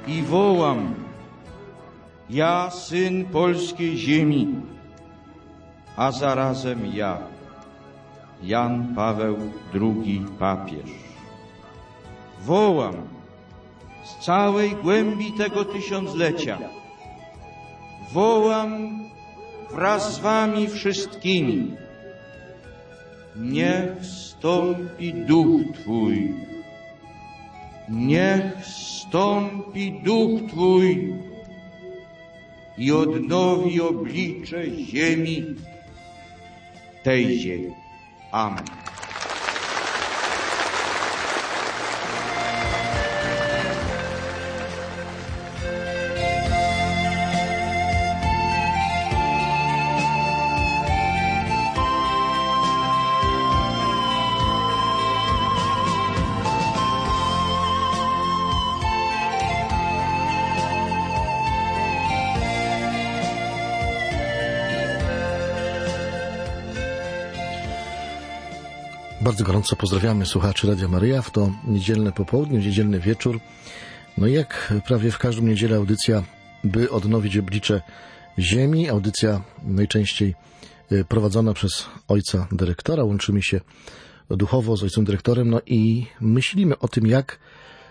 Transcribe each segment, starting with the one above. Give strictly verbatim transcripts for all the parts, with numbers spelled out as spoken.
i wołam: ja, syn polskiej ziemi, a zarazem ja, Jan Paweł drugi papież. Wołam z całej głębi tego tysiąclecia. Wołam wraz z wami wszystkimi. Niech stąpi duch Twój. Niech stąpi duch Twój i odnowi oblicze ziemi, tej ziemi. Amen. Bardzo gorąco pozdrawiamy słuchaczy Radia Maryja w to niedzielne popołudnie, niedzielny wieczór. No i jak prawie w każdą niedzielę audycja, by odnowić oblicze ziemi. Audycja najczęściej prowadzona przez ojca dyrektora. Łączymy się duchowo z ojcem dyrektorem, no i myślimy o tym, jak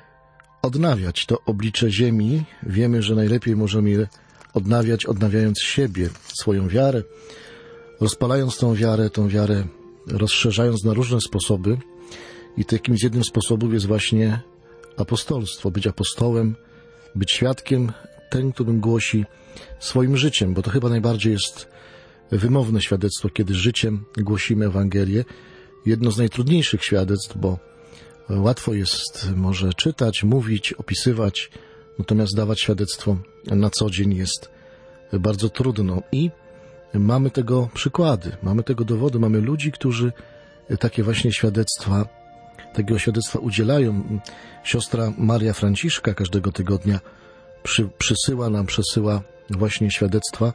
odnawiać to oblicze ziemi. Wiemy, że najlepiej możemy je odnawiać, odnawiając siebie, swoją wiarę, rozpalając tą wiarę, tą wiarę rozszerzając na różne sposoby. I takim z jednym z sposobów jest właśnie apostolstwo. Być apostołem, być świadkiem, ten, którym głosi swoim życiem, bo to chyba najbardziej jest wymowne świadectwo, kiedy życiem głosimy Ewangelię. Jedno z najtrudniejszych świadectw, bo łatwo jest może czytać, mówić, opisywać, natomiast dawać świadectwo na co dzień jest bardzo trudno. I mamy tego przykłady, mamy tego dowody, mamy ludzi, którzy takie właśnie świadectwa, takiego świadectwa udzielają. Siostra Maria Franciszka każdego tygodnia przy, przysyła nam, przesyła właśnie świadectwa,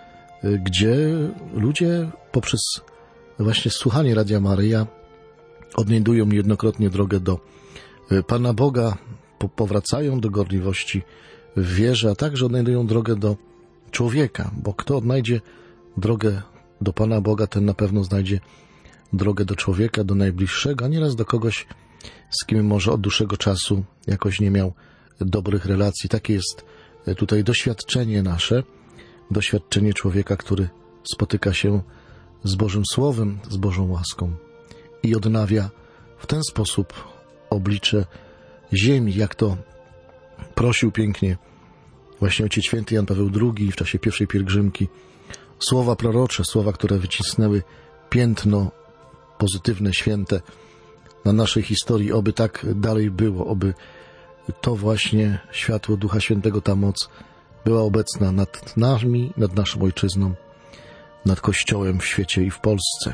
gdzie ludzie poprzez właśnie słuchanie Radia Maryja odnajdują niejednokrotnie drogę do Pana Boga, po, powracają do gorliwości w wierze, a także odnajdują drogę do człowieka, bo kto odnajdzie drogę do Pana Boga, ten na pewno znajdzie drogę do człowieka, do najbliższego, a nieraz do kogoś, z kim może od dłuższego czasu jakoś nie miał dobrych relacji. Takie jest tutaj doświadczenie nasze, doświadczenie człowieka, który spotyka się z Bożym Słowem, z Bożą łaską i odnawia w ten sposób oblicze ziemi, jak to prosił pięknie właśnie Ojciec Święty Jan Paweł drugi w czasie pierwszej pielgrzymki. Słowa prorocze, słowa, które wycisnęły piętno pozytywne, święte na naszej historii. Oby tak dalej było, oby to właśnie światło Ducha Świętego, ta moc była obecna nad nami, nad naszą ojczyzną, nad Kościołem w świecie i w Polsce,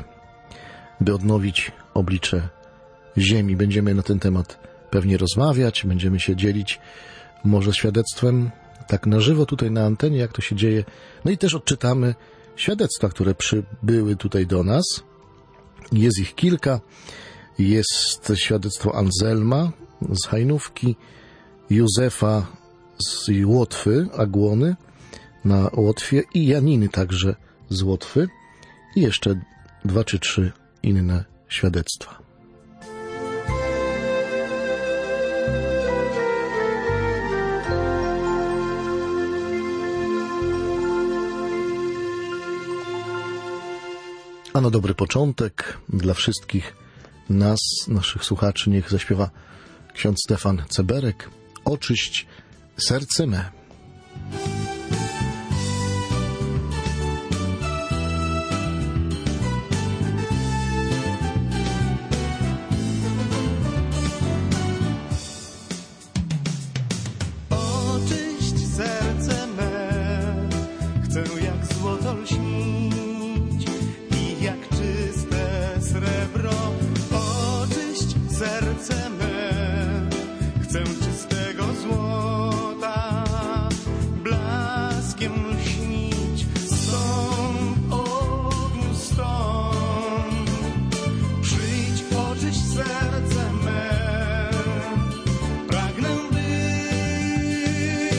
by odnowić oblicze ziemi. Będziemy na ten temat pewnie rozmawiać, będziemy się dzielić może świadectwem tak na żywo tutaj na antenie, jak to się dzieje. No i też odczytamy świadectwa, które przybyły tutaj do nas. Jest ich kilka. Jest świadectwo Anselma z Hajnówki, Józefa z Łotwy, Agłony na Łotwie i Janiny także z Łotwy i jeszcze dwa czy trzy inne świadectwa. A na dobry początek dla wszystkich nas, naszych słuchaczy, niech zaśpiewa ksiądz Stefan Ceberek Oczyść serce me. Oczyść serce me, chcę jak złoto lśnić i jak czyste srebro. Oczyść serce me, chcę czystego złota, blaskiem lśnić. Stąd, ogniu, stąd, przyjdź, oczyść serce me. Pragnę być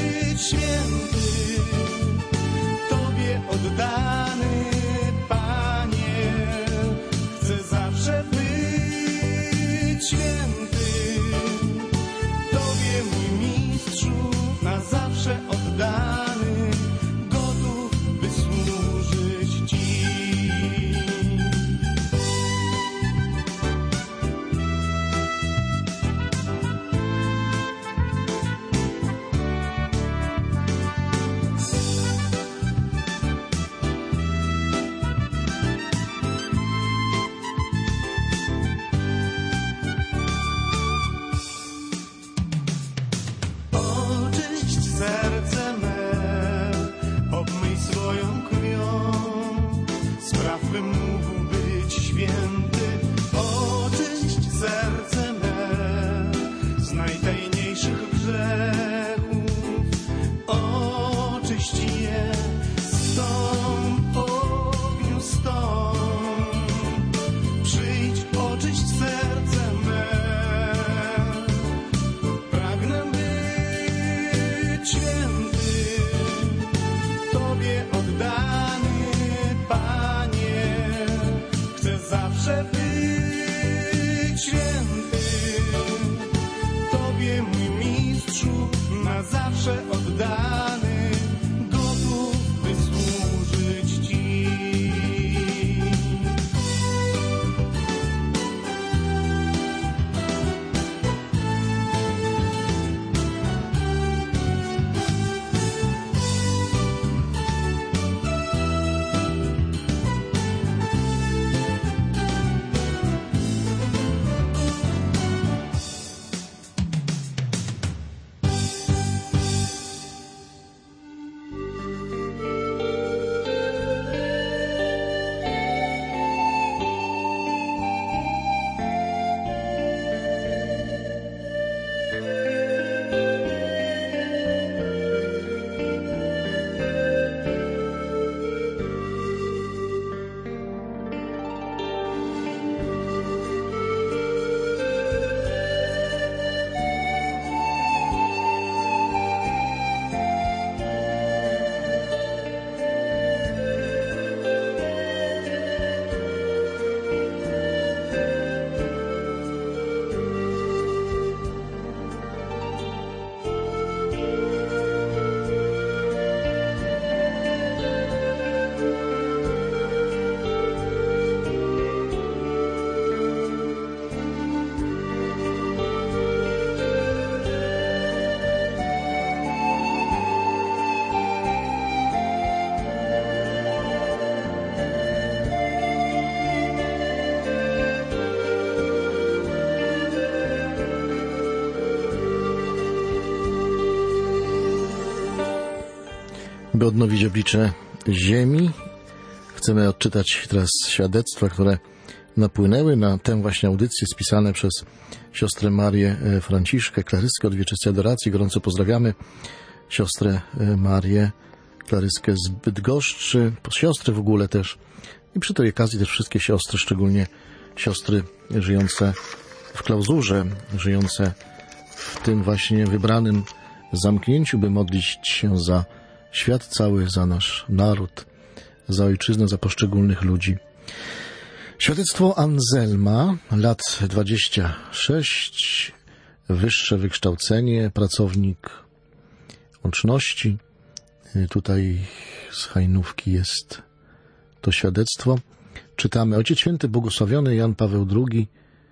najmniejszych grzechów. Oczyść je, stąd ogniu stąd. Przyjdź, oczyść serce me. Pragnę być święty, Tobie oddany, Panie. Chcę zawsze być święty, Tobie mój mistrzu, na zawsze oddany, gotów by służyć Ci. By odnowić oblicze ziemi, chcemy odczytać teraz świadectwa, które napłynęły na tę właśnie audycję, spisane przez siostrę Marię Franciszkę, klaryskę od Wieczystej Adoracji. Gorąco pozdrawiamy siostrę Marię, klaryskę z Bydgoszczy, siostry w ogóle też. I przy tej okazji też wszystkie siostry, szczególnie siostry żyjące w klauzurze, żyjące w tym właśnie wybranym zamknięciu, by modlić się za świat cały, za nasz naród, za ojczyznę, za poszczególnych ludzi. Świadectwo Anselma, lat dwadzieścia sześć, wyższe wykształcenie, pracownik łączności. Tutaj z Hajnówki jest to świadectwo. Czytamy: Ojciec Święty Błogosławiony Jan Paweł drugi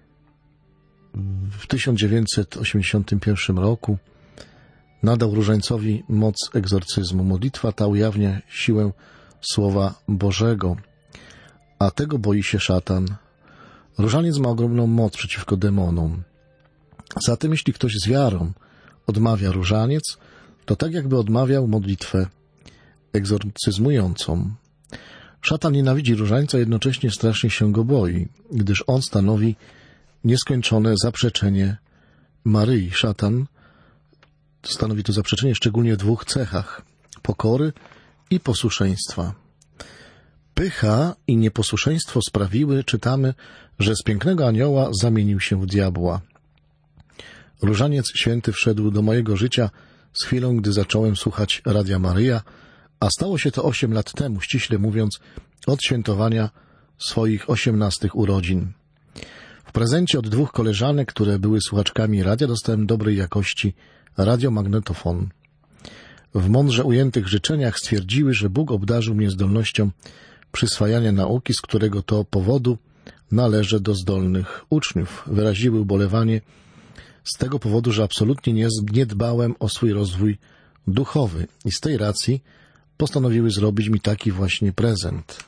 w tysiąc dziewięćset osiemdziesiątym pierwszym roku nadał różańcowi moc egzorcyzmu. Modlitwa ta ujawnia siłę Słowa Bożego, a tego boi się szatan. Różaniec ma ogromną moc przeciwko demonom. Zatem jeśli ktoś z wiarą odmawia różaniec, to tak jakby odmawiał modlitwę egzorcyzmującą. Szatan nienawidzi różańca, jednocześnie strasznie się go boi, gdyż on stanowi nieskończone zaprzeczenie Maryi. Szatan stanowi to zaprzeczenie szczególnie w dwóch cechach: pokory i posłuszeństwa. Pycha i nieposłuszeństwo sprawiły, czytamy, że z pięknego anioła zamienił się w diabła. Różaniec Święty wszedł do mojego życia z chwilą, gdy zacząłem słuchać Radia Maryja, a stało się to osiem lat temu, ściśle mówiąc, od świętowania swoich osiemnastych urodzin. W prezencie od dwóch koleżanek, które były słuchaczkami radia, dostałem dobrej jakości radiomagnetofon. W mądrze ujętych życzeniach stwierdziły, że Bóg obdarzył mnie zdolnością przyswajania nauki, z którego to powodu należę do zdolnych uczniów. Wyraziły ubolewanie z tego powodu, że absolutnie nie, nie dbałem o swój rozwój duchowy i z tej racji postanowiły zrobić mi taki właśnie prezent.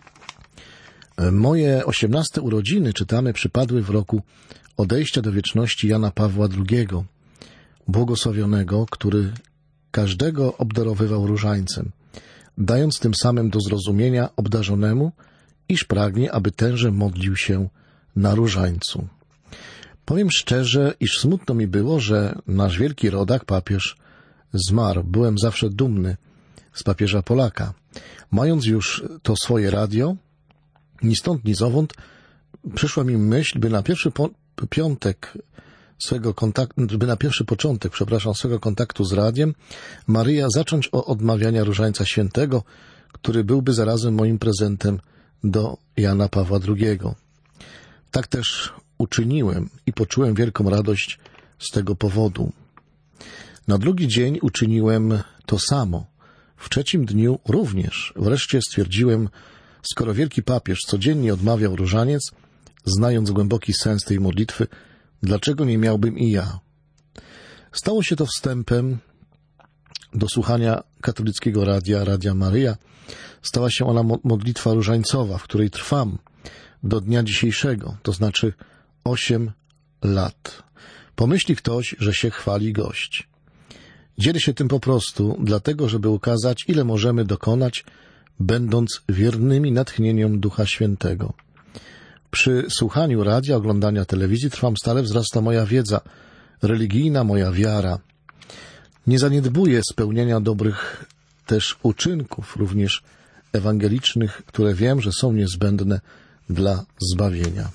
Moje osiemnaste urodziny, czytamy, przypadły w roku odejścia do wieczności Jana Pawła drugiego, błogosławionego, który każdego obdarowywał różańcem, dając tym samym do zrozumienia obdarzonemu, iż pragnie, aby tenże modlił się na różańcu. Powiem szczerze, iż smutno mi było, że nasz wielki rodak, papież, zmarł. Byłem zawsze dumny z papieża Polaka. Mając już to swoje radio, ni stąd, ni zowąd przyszła mi myśl, by na pierwszy po- piątek swego kontaktu, by na pierwszy początek, przepraszam, swego kontaktu z radiem Maryja zacząć od odmawiania Różańca Świętego, który byłby zarazem moim prezentem do Jana Pawła drugiego. Tak też uczyniłem i poczułem wielką radość z tego powodu. Na drugi dzień uczyniłem to samo. W trzecim dniu również. Wreszcie stwierdziłem, skoro wielki papież codziennie odmawiał różaniec, znając głęboki sens tej modlitwy, dlaczego nie miałbym i ja? Stało się to wstępem do słuchania katolickiego radia, Radia Maryja. Stała się ona modlitwa różańcowa, w której trwam do dnia dzisiejszego, to znaczy osiem lat. Pomyśli ktoś, że się chwali gość. Dzielę się tym po prostu dlatego, żeby ukazać, ile możemy dokonać, będąc wiernymi natchnieniom Ducha Świętego. Przy słuchaniu radia, oglądania telewizji trwam stale, wzrasta moja wiedza religijna, moja wiara. Nie zaniedbuję spełniania dobrych też uczynków, również ewangelicznych, które wiem, że są niezbędne dla zbawienia.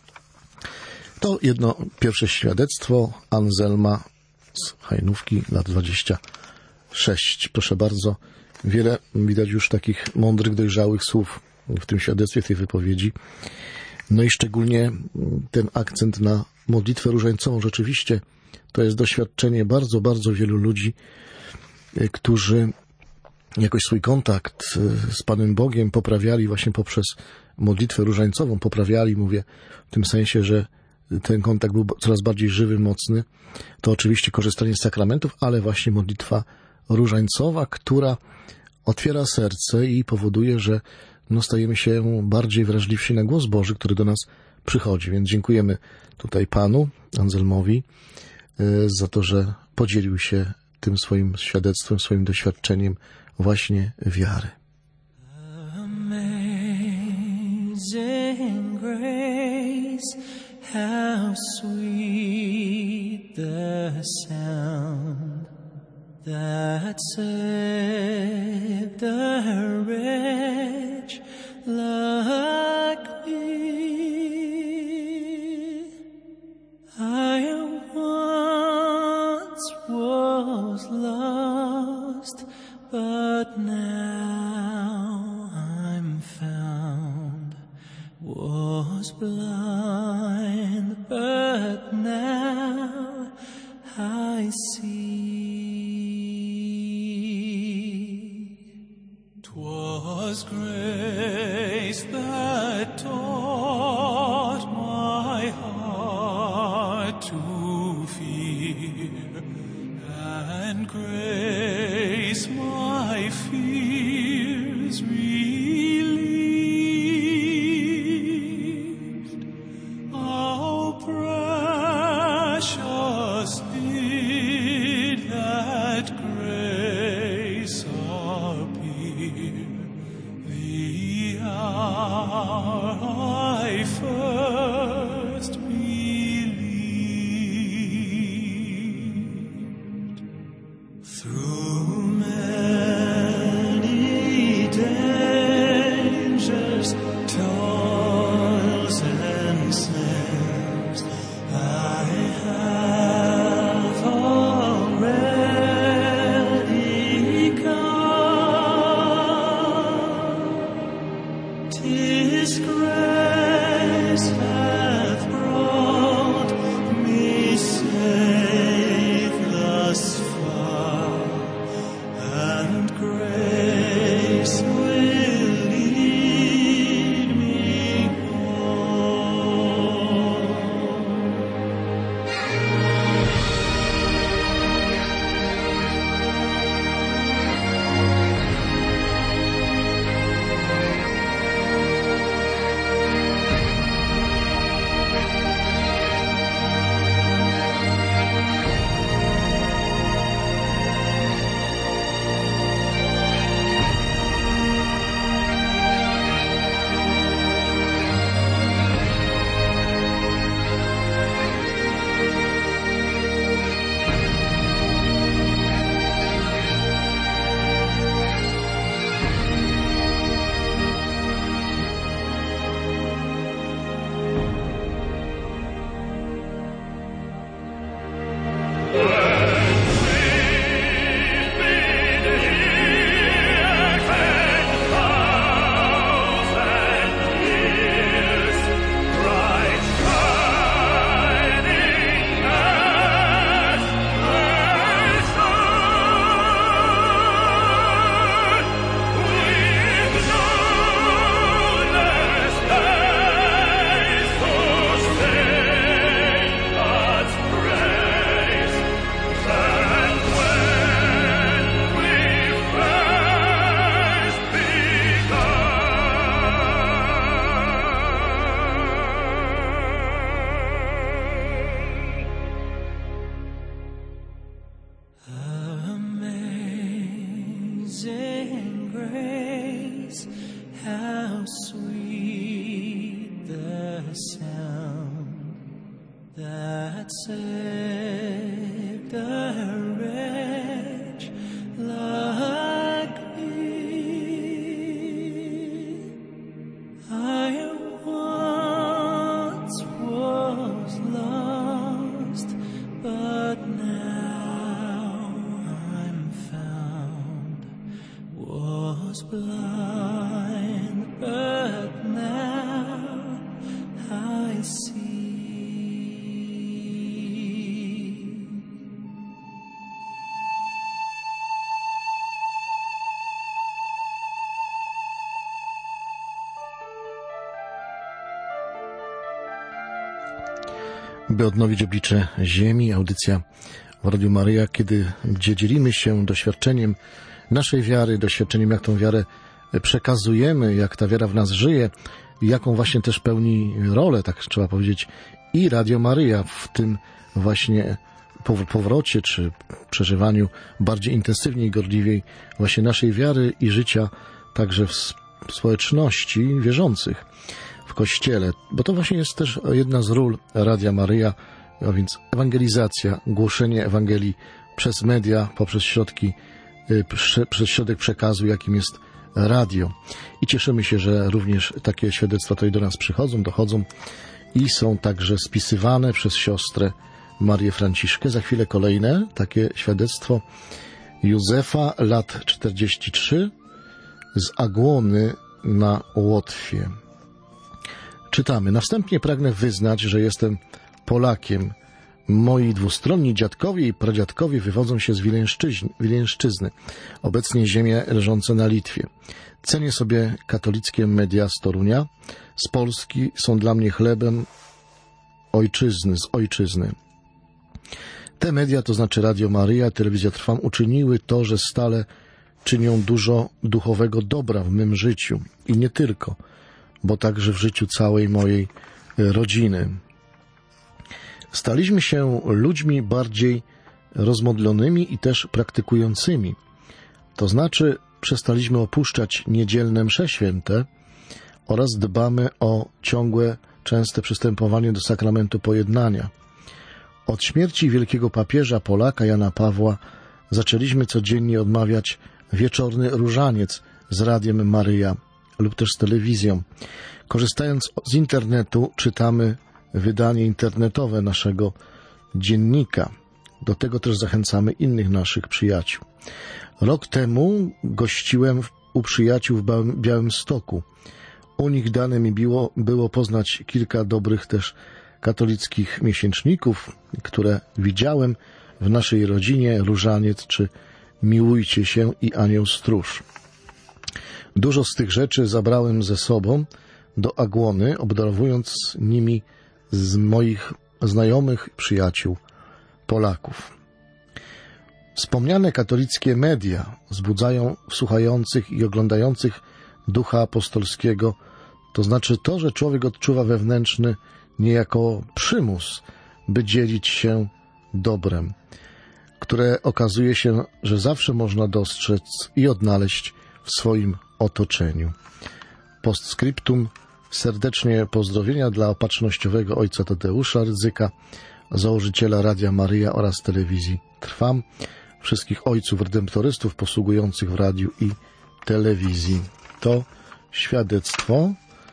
To jedno pierwsze świadectwo Anselma z Hajnówki, lat dwadzieścia sześć. Proszę bardzo, wiele widać już takich mądrych, dojrzałych słów w tym świadectwie, w tej wypowiedzi. No i szczególnie ten akcent na modlitwę różańcową. Rzeczywiście to jest doświadczenie bardzo, bardzo wielu ludzi, którzy jakoś swój kontakt z Panem Bogiem poprawiali właśnie poprzez modlitwę różańcową. Poprawiali, mówię, w tym sensie, że ten kontakt był coraz bardziej żywy, mocny. To oczywiście korzystanie z sakramentów, ale właśnie modlitwa różańcowa, która otwiera serce i powoduje, że no, stajemy się bardziej wrażliwsi na głos Boży, który do nas przychodzi. Więc dziękujemy tutaj Panu Anselmowi za to, że podzielił się tym swoim świadectwem, swoim doświadczeniem właśnie wiary. Amazing grace, how sweet the sound that saved a wretch like me. I once was lost, but now I'm found. Was blind, but now I see. 'Twas grace that taught my heart to fear, and grace my fears relieved. How precious did that grace appear, the hour I first believed. Through many days saved a wretch like me. I once was lost, but now I'm found. Was blind, but now I see. By odnowić oblicze ziemi, audycja w Radiu Maryja, kiedy, gdzie dzielimy się doświadczeniem naszej wiary, doświadczeniem, jak tą wiarę przekazujemy, jak ta wiara w nas żyje, jaką właśnie też pełni rolę, tak trzeba powiedzieć, i Radio Maryja w tym właśnie powrocie, czy przeżywaniu bardziej intensywniej i gorliwiej właśnie naszej wiary i życia, także w społeczności wierzących w Kościele, bo to właśnie jest też jedna z ról Radia Maryja, a więc ewangelizacja, głoszenie Ewangelii przez media, poprzez środki, przez środek przekazu, jakim jest radio. I cieszymy się, że również takie świadectwa tutaj do nas przychodzą, dochodzą i są także spisywane przez siostrę Marię Franciszkę. Za chwilę kolejne takie świadectwo Józefa, lat czterdzieści trzy, z Agłony na Łotwie. Czytamy. Następnie pragnę wyznać, że jestem Polakiem. Moi dwustronni dziadkowie i pradziadkowie wywodzą się z Wileńszczyzny, obecnie ziemie leżące na Litwie. Cenię sobie katolickie media z Torunia. Z Polski są dla mnie chlebem ojczyzny, z ojczyzny. Te media, to znaczy Radio Maryja, Telewizja Trwam, uczyniły to, że stale czynią dużo duchowego dobra w mym życiu. I nie tylko, bo także w życiu całej mojej rodziny. Staliśmy się ludźmi bardziej rozmodlonymi i też praktykującymi. To znaczy przestaliśmy opuszczać niedzielne msze święte oraz dbamy o ciągłe, częste przystępowanie do sakramentu pojednania. Od śmierci wielkiego papieża Polaka Jana Pawła zaczęliśmy codziennie odmawiać wieczorny różaniec z Radiem Maryja lub też z telewizją. Korzystając z internetu czytamy wydanie internetowe naszego dziennika. Do tego też zachęcamy innych naszych przyjaciół. Rok temu gościłem u przyjaciół w Białymstoku. U nich dane mi było, było poznać kilka dobrych też katolickich miesięczników, które widziałem w naszej rodzinie, Różaniec czy Miłujcie się i Anioł Stróż. Dużo z tych rzeczy zabrałem ze sobą do Agłony, obdarowując nimi z moich znajomych przyjaciół Polaków. Wspomniane katolickie media wzbudzają w słuchających i oglądających ducha apostolskiego, to znaczy to, że człowiek odczuwa wewnętrzny niejako przymus, by dzielić się dobrem, które okazuje się, że zawsze można dostrzec i odnaleźć w swoim otoczeniu. Postscriptum. Serdecznie pozdrowienia dla opatrznościowego ojca Tadeusza Rydzyka, założyciela Radia Maryja oraz telewizji Trwam, wszystkich ojców redemptorystów posługujących w radiu i telewizji. To świadectwo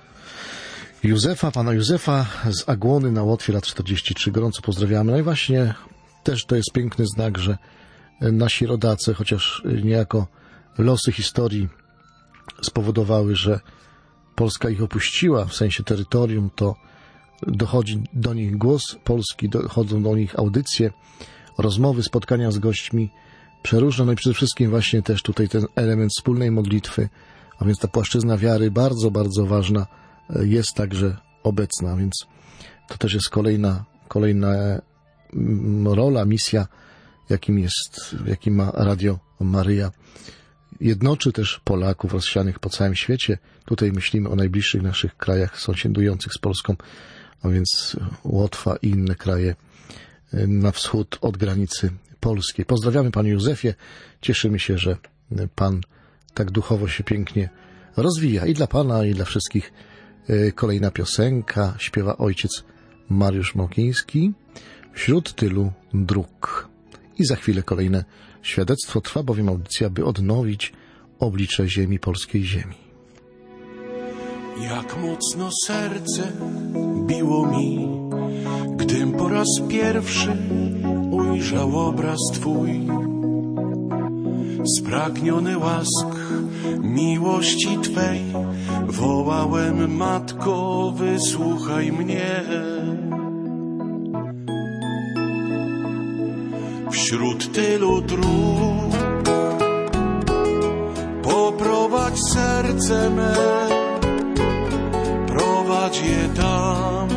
Józefa, pana Józefa z Agłony na Łotwie, lat czterdzieści trzy. Gorąco pozdrawiamy. No i właśnie też to jest piękny znak, że nasi rodacy, chociaż niejako losy historii spowodowały, że Polska ich opuściła, w sensie terytorium, to dochodzi do nich głos Polski, dochodzą do nich audycje, rozmowy, spotkania z gośćmi przeróżne, no i przede wszystkim właśnie też tutaj ten element wspólnej modlitwy, a więc ta płaszczyzna wiary bardzo, bardzo ważna jest także obecna, więc to też jest kolejna, kolejna rola, misja, jakim jest, jakim ma Radio Maryja. Jednoczy też Polaków rozsianych po całym świecie. Tutaj myślimy o najbliższych naszych krajach sąsiadujących z Polską, a więc Łotwa i inne kraje na wschód od granicy polskiej. Pozdrawiamy Panie Józefie. Cieszymy się, że Pan tak duchowo się pięknie rozwija. I dla Pana, i dla wszystkich kolejna piosenka. Śpiewa ojciec Mariusz Małkiński. wśród tylu dróg. I za chwilę kolejne świadectwo. Trwa bowiem audycja, by odnowić oblicze ziemi, polskiej ziemi. Jak mocno serce biło mi, gdym po raz pierwszy ujrzał obraz Twój. Spragniony łask miłości Twej, wołałem: Matko, wysłuchaj mnie. Wśród tylu dróg poprowadź serce me, prowadź je tam,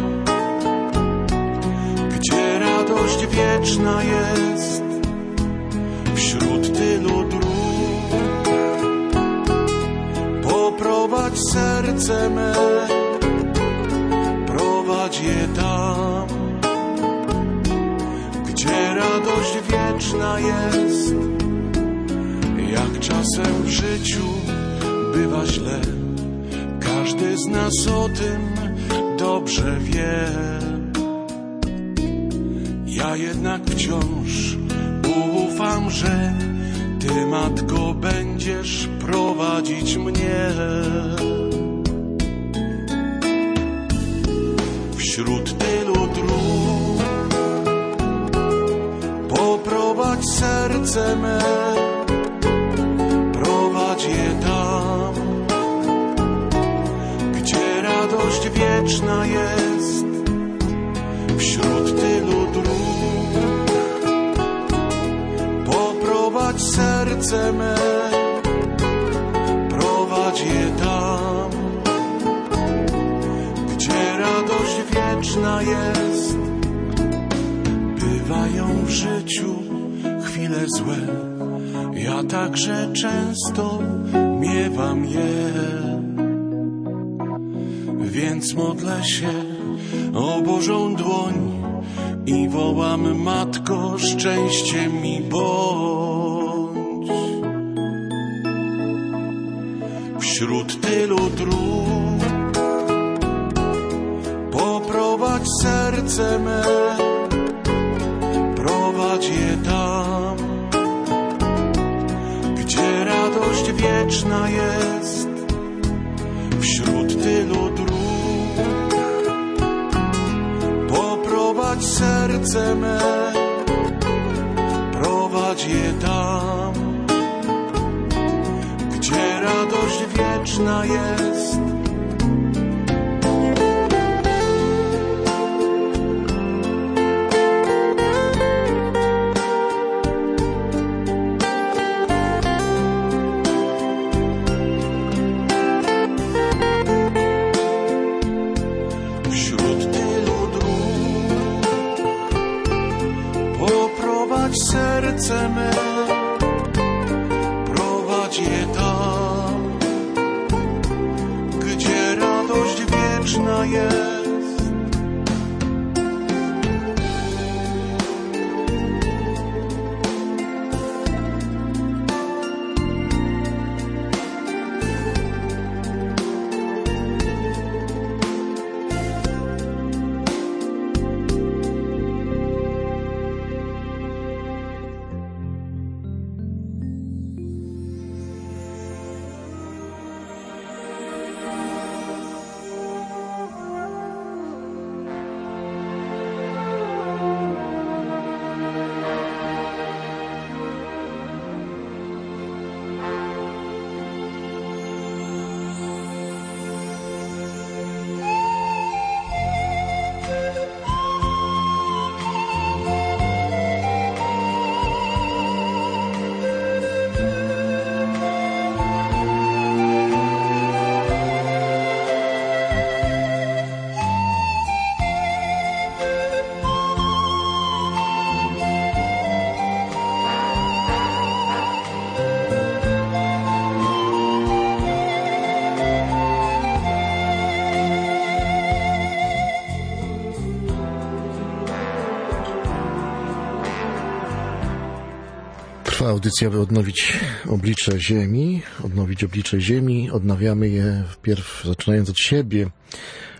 gdzie radość wieczna jest. Wśród tylu dróg poprowadź serce me, prowadź je tam, gdzie radość wieczna jest. Jak czasem w życiu bywa źle, każdy z nas o tym dobrze wie. Ja jednak wciąż ufam, że Ty, Matko, będziesz prowadzić mnie. Wśród tylu dróg poprowadź serce me, prowadź je tam, gdzie radość wieczna jest. Wśród tylu dróg poprowadź serce me, prowadź je tam, gdzie radość wieczna jest. Bywają w życiu chwile złe, ja także często miewam je, więc modlę się o Bożą dłoń i wołam: Matko, szczęście mi bądź. Wśród tylu dróg poprowadź serce me, prowadź je tam, gdzie radość wieczna jest. Wśród tylu dróg poprowadź serce me, prowadź je tam, gdzie radość wieczna jest. Serce me, prowadź je tam, gdzie radość wieczna jest. Trwa audycja, by odnowić oblicze ziemi, odnowić oblicze ziemi. Odnawiamy je wpierw zaczynając od siebie,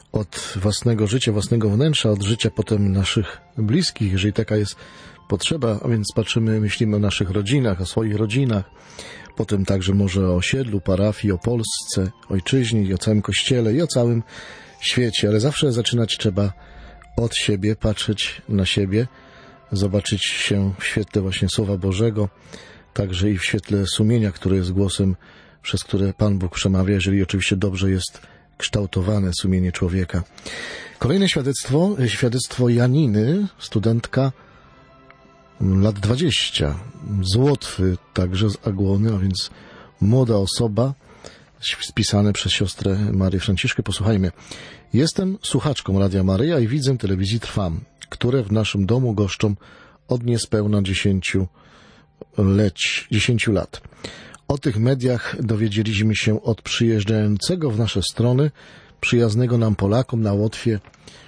od własnego życia, własnego wnętrza, od życia potem naszych bliskich, jeżeli taka jest potrzeba, a więc patrzymy, myślimy o naszych rodzinach, o swoich rodzinach, potem także może o osiedlu, parafii, o Polsce, ojczyźnie i o całym Kościele i o całym świecie, ale zawsze zaczynać trzeba od siebie, patrzeć na siebie, zobaczyć się w świetle właśnie Słowa Bożego, także i w świetle sumienia, które jest głosem, przez które Pan Bóg przemawia, jeżeli oczywiście dobrze jest kształtowane sumienie człowieka. Kolejne świadectwo, świadectwo Janiny, studentka lat dwadzieścia, z Łotwy, także z Agłony, a więc młoda osoba, spisane przez siostrę Marię Franciszkę. Posłuchajmy. Jestem słuchaczką Radia Maryja i widzem telewizji Trwam, które w naszym domu goszczą od niespełna dziesięciu, leć, dziesięciu lat. O tych mediach dowiedzieliśmy się od przyjeżdżającego w nasze strony, przyjaznego nam Polakom na Łotwie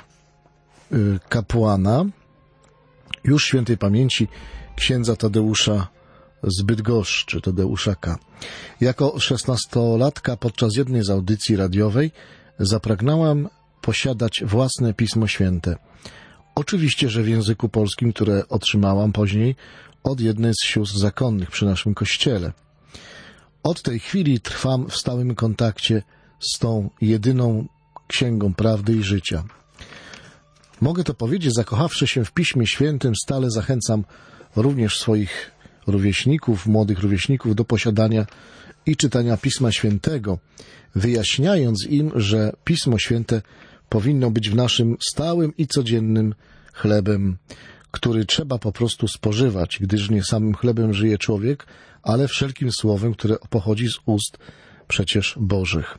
kapłana, już świętej pamięci księdza Tadeusza z Bydgoszczy, Tadeusza K. Jako szesnastolatka podczas jednej z audycji radiowej zapragnęłam posiadać własne Pismo Święte. Oczywiście, że w języku polskim, które otrzymałam później od jednej z sióstr zakonnych przy naszym kościele. Od tej chwili trwam w stałym kontakcie z tą jedyną księgą prawdy i życia. Mogę to powiedzieć, zakochawszy się w Piśmie Świętym, stale zachęcam również swoich rówieśników, młodych rówieśników do posiadania i czytania Pisma Świętego, wyjaśniając im, że Pismo Święte powinno być w naszym stałym i codziennym chlebem, który trzeba po prostu spożywać, gdyż nie samym chlebem żyje człowiek, ale wszelkim słowem, które pochodzi z ust przecież Bożych.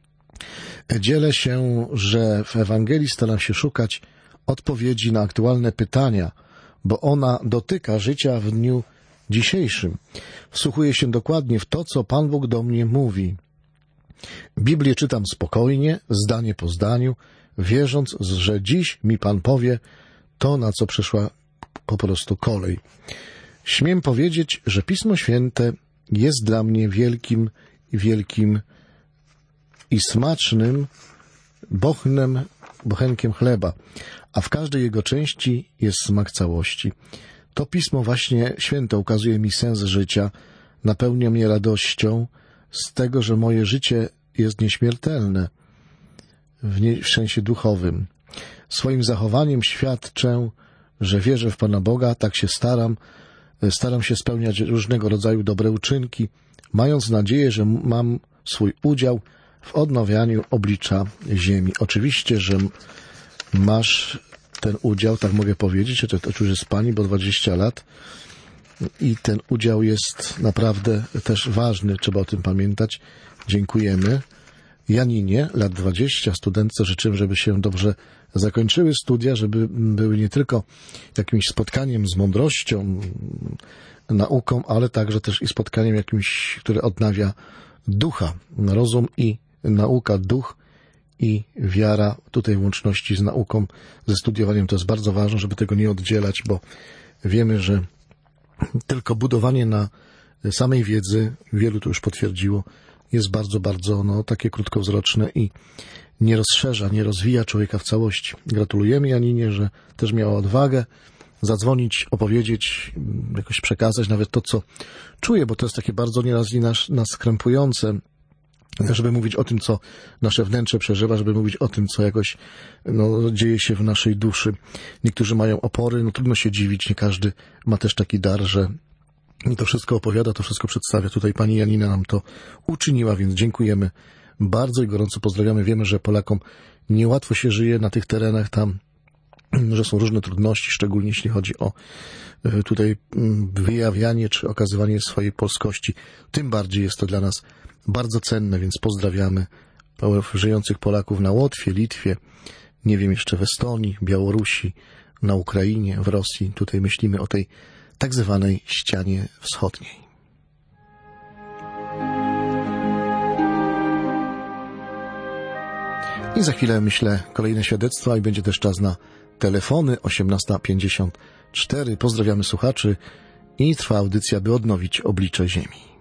Dzielę się, że w Ewangelii staram się szukać odpowiedzi na aktualne pytania, bo ona dotyka życia w dniu dzisiejszym. Wsłuchuję się dokładnie w to, co Pan Bóg do mnie mówi. Biblię czytam spokojnie, zdanie po zdaniu, wierząc, że dziś mi Pan powie to, na co przyszła po prostu kolej. Śmiem powiedzieć, że Pismo Święte jest dla mnie wielkim, wielkim i smacznym bochnem, bochenkiem chleba, a w każdej jego części jest smak całości. To Pismo właśnie Święte ukazuje mi sens życia, napełnia mnie radością z tego, że moje życie jest nieśmiertelne w, nie, w sensie duchowym. Swoim zachowaniem świadczę, że wierzę w Pana Boga, tak się staram, staram się spełniać różnego rodzaju dobre uczynki, mając nadzieję, że mam swój udział w odnawianiu oblicza ziemi. Oczywiście, że masz ten udział, tak mogę powiedzieć, to, to już jest Pani, bo dwadzieścia lat i ten udział jest naprawdę też ważny, trzeba o tym pamiętać. Dziękujemy. Janinie, lat dwadzieścia, studentce życzymy, żeby się dobrze zakończyły studia, żeby były nie tylko jakimś spotkaniem z mądrością, nauką, ale także też i spotkaniem jakimś, które odnawia ducha, rozum i nauka, duch i wiara, tutaj w łączności z nauką, ze studiowaniem, to jest bardzo ważne, żeby tego nie oddzielać, bo wiemy, że tylko budowanie na samej wiedzy, wielu to już potwierdziło, jest bardzo, bardzo no, takie krótkowzroczne i nie rozszerza, nie rozwija człowieka w całości. Gratulujemy Janinie, że też miała odwagę zadzwonić, opowiedzieć, jakoś przekazać nawet to, co czuje, bo to jest takie bardzo nieraz i nas, nas krępujące, żeby mówić o tym, co nasze wnętrze przeżywa, żeby mówić o tym, co jakoś no, dzieje się w naszej duszy. Niektórzy mają opory, no trudno się dziwić, nie każdy ma też taki dar, że to wszystko opowiada, to wszystko przedstawia. Tutaj pani Janina nam to uczyniła, więc dziękujemy bardzo i gorąco pozdrawiamy. Wiemy, że Polakom niełatwo się żyje na tych terenach tam, że są różne trudności, szczególnie jeśli chodzi o tutaj wyjawianie czy okazywanie swojej polskości. Tym bardziej jest to dla nas bardzo cenne, więc pozdrawiamy żyjących Polaków na Łotwie, Litwie, nie wiem, jeszcze w Estonii, Białorusi, na Ukrainie, w Rosji. Tutaj myślimy o tej tak zwanej ścianie wschodniej. I za chwilę, myślę, kolejne świadectwa i będzie też czas na telefony. osiemnasta pięćdziesiąt cztery. Pozdrawiamy słuchaczy i trwa audycja, by odnowić oblicze ziemi.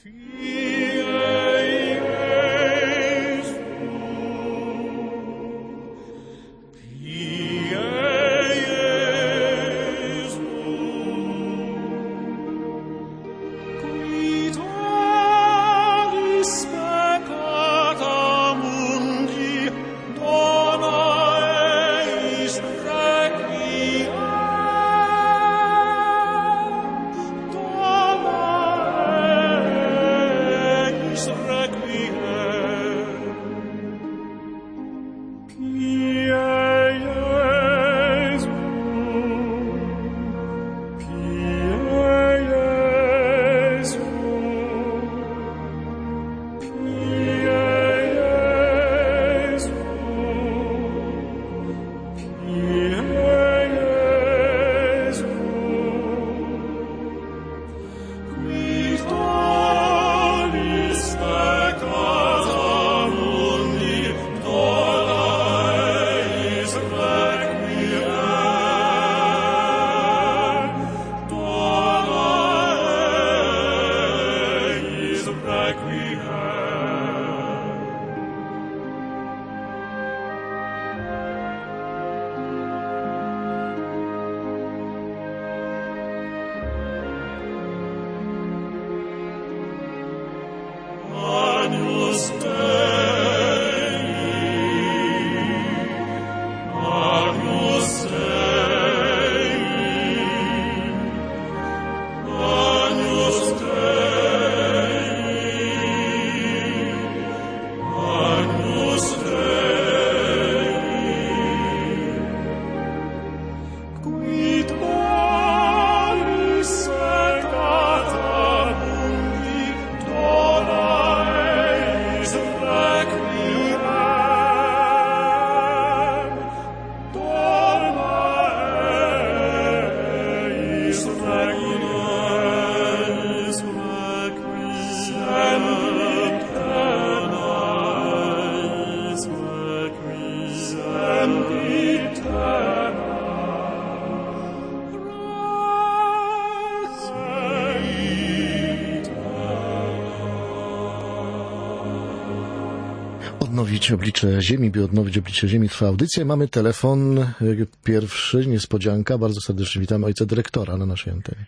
Odnowić oblicze Ziemi, by odnowić oblicze Ziemi, trwa audycja. Mamy telefon pierwszy, niespodzianka. Bardzo serdecznie witamy ojca dyrektora na naszej antenie.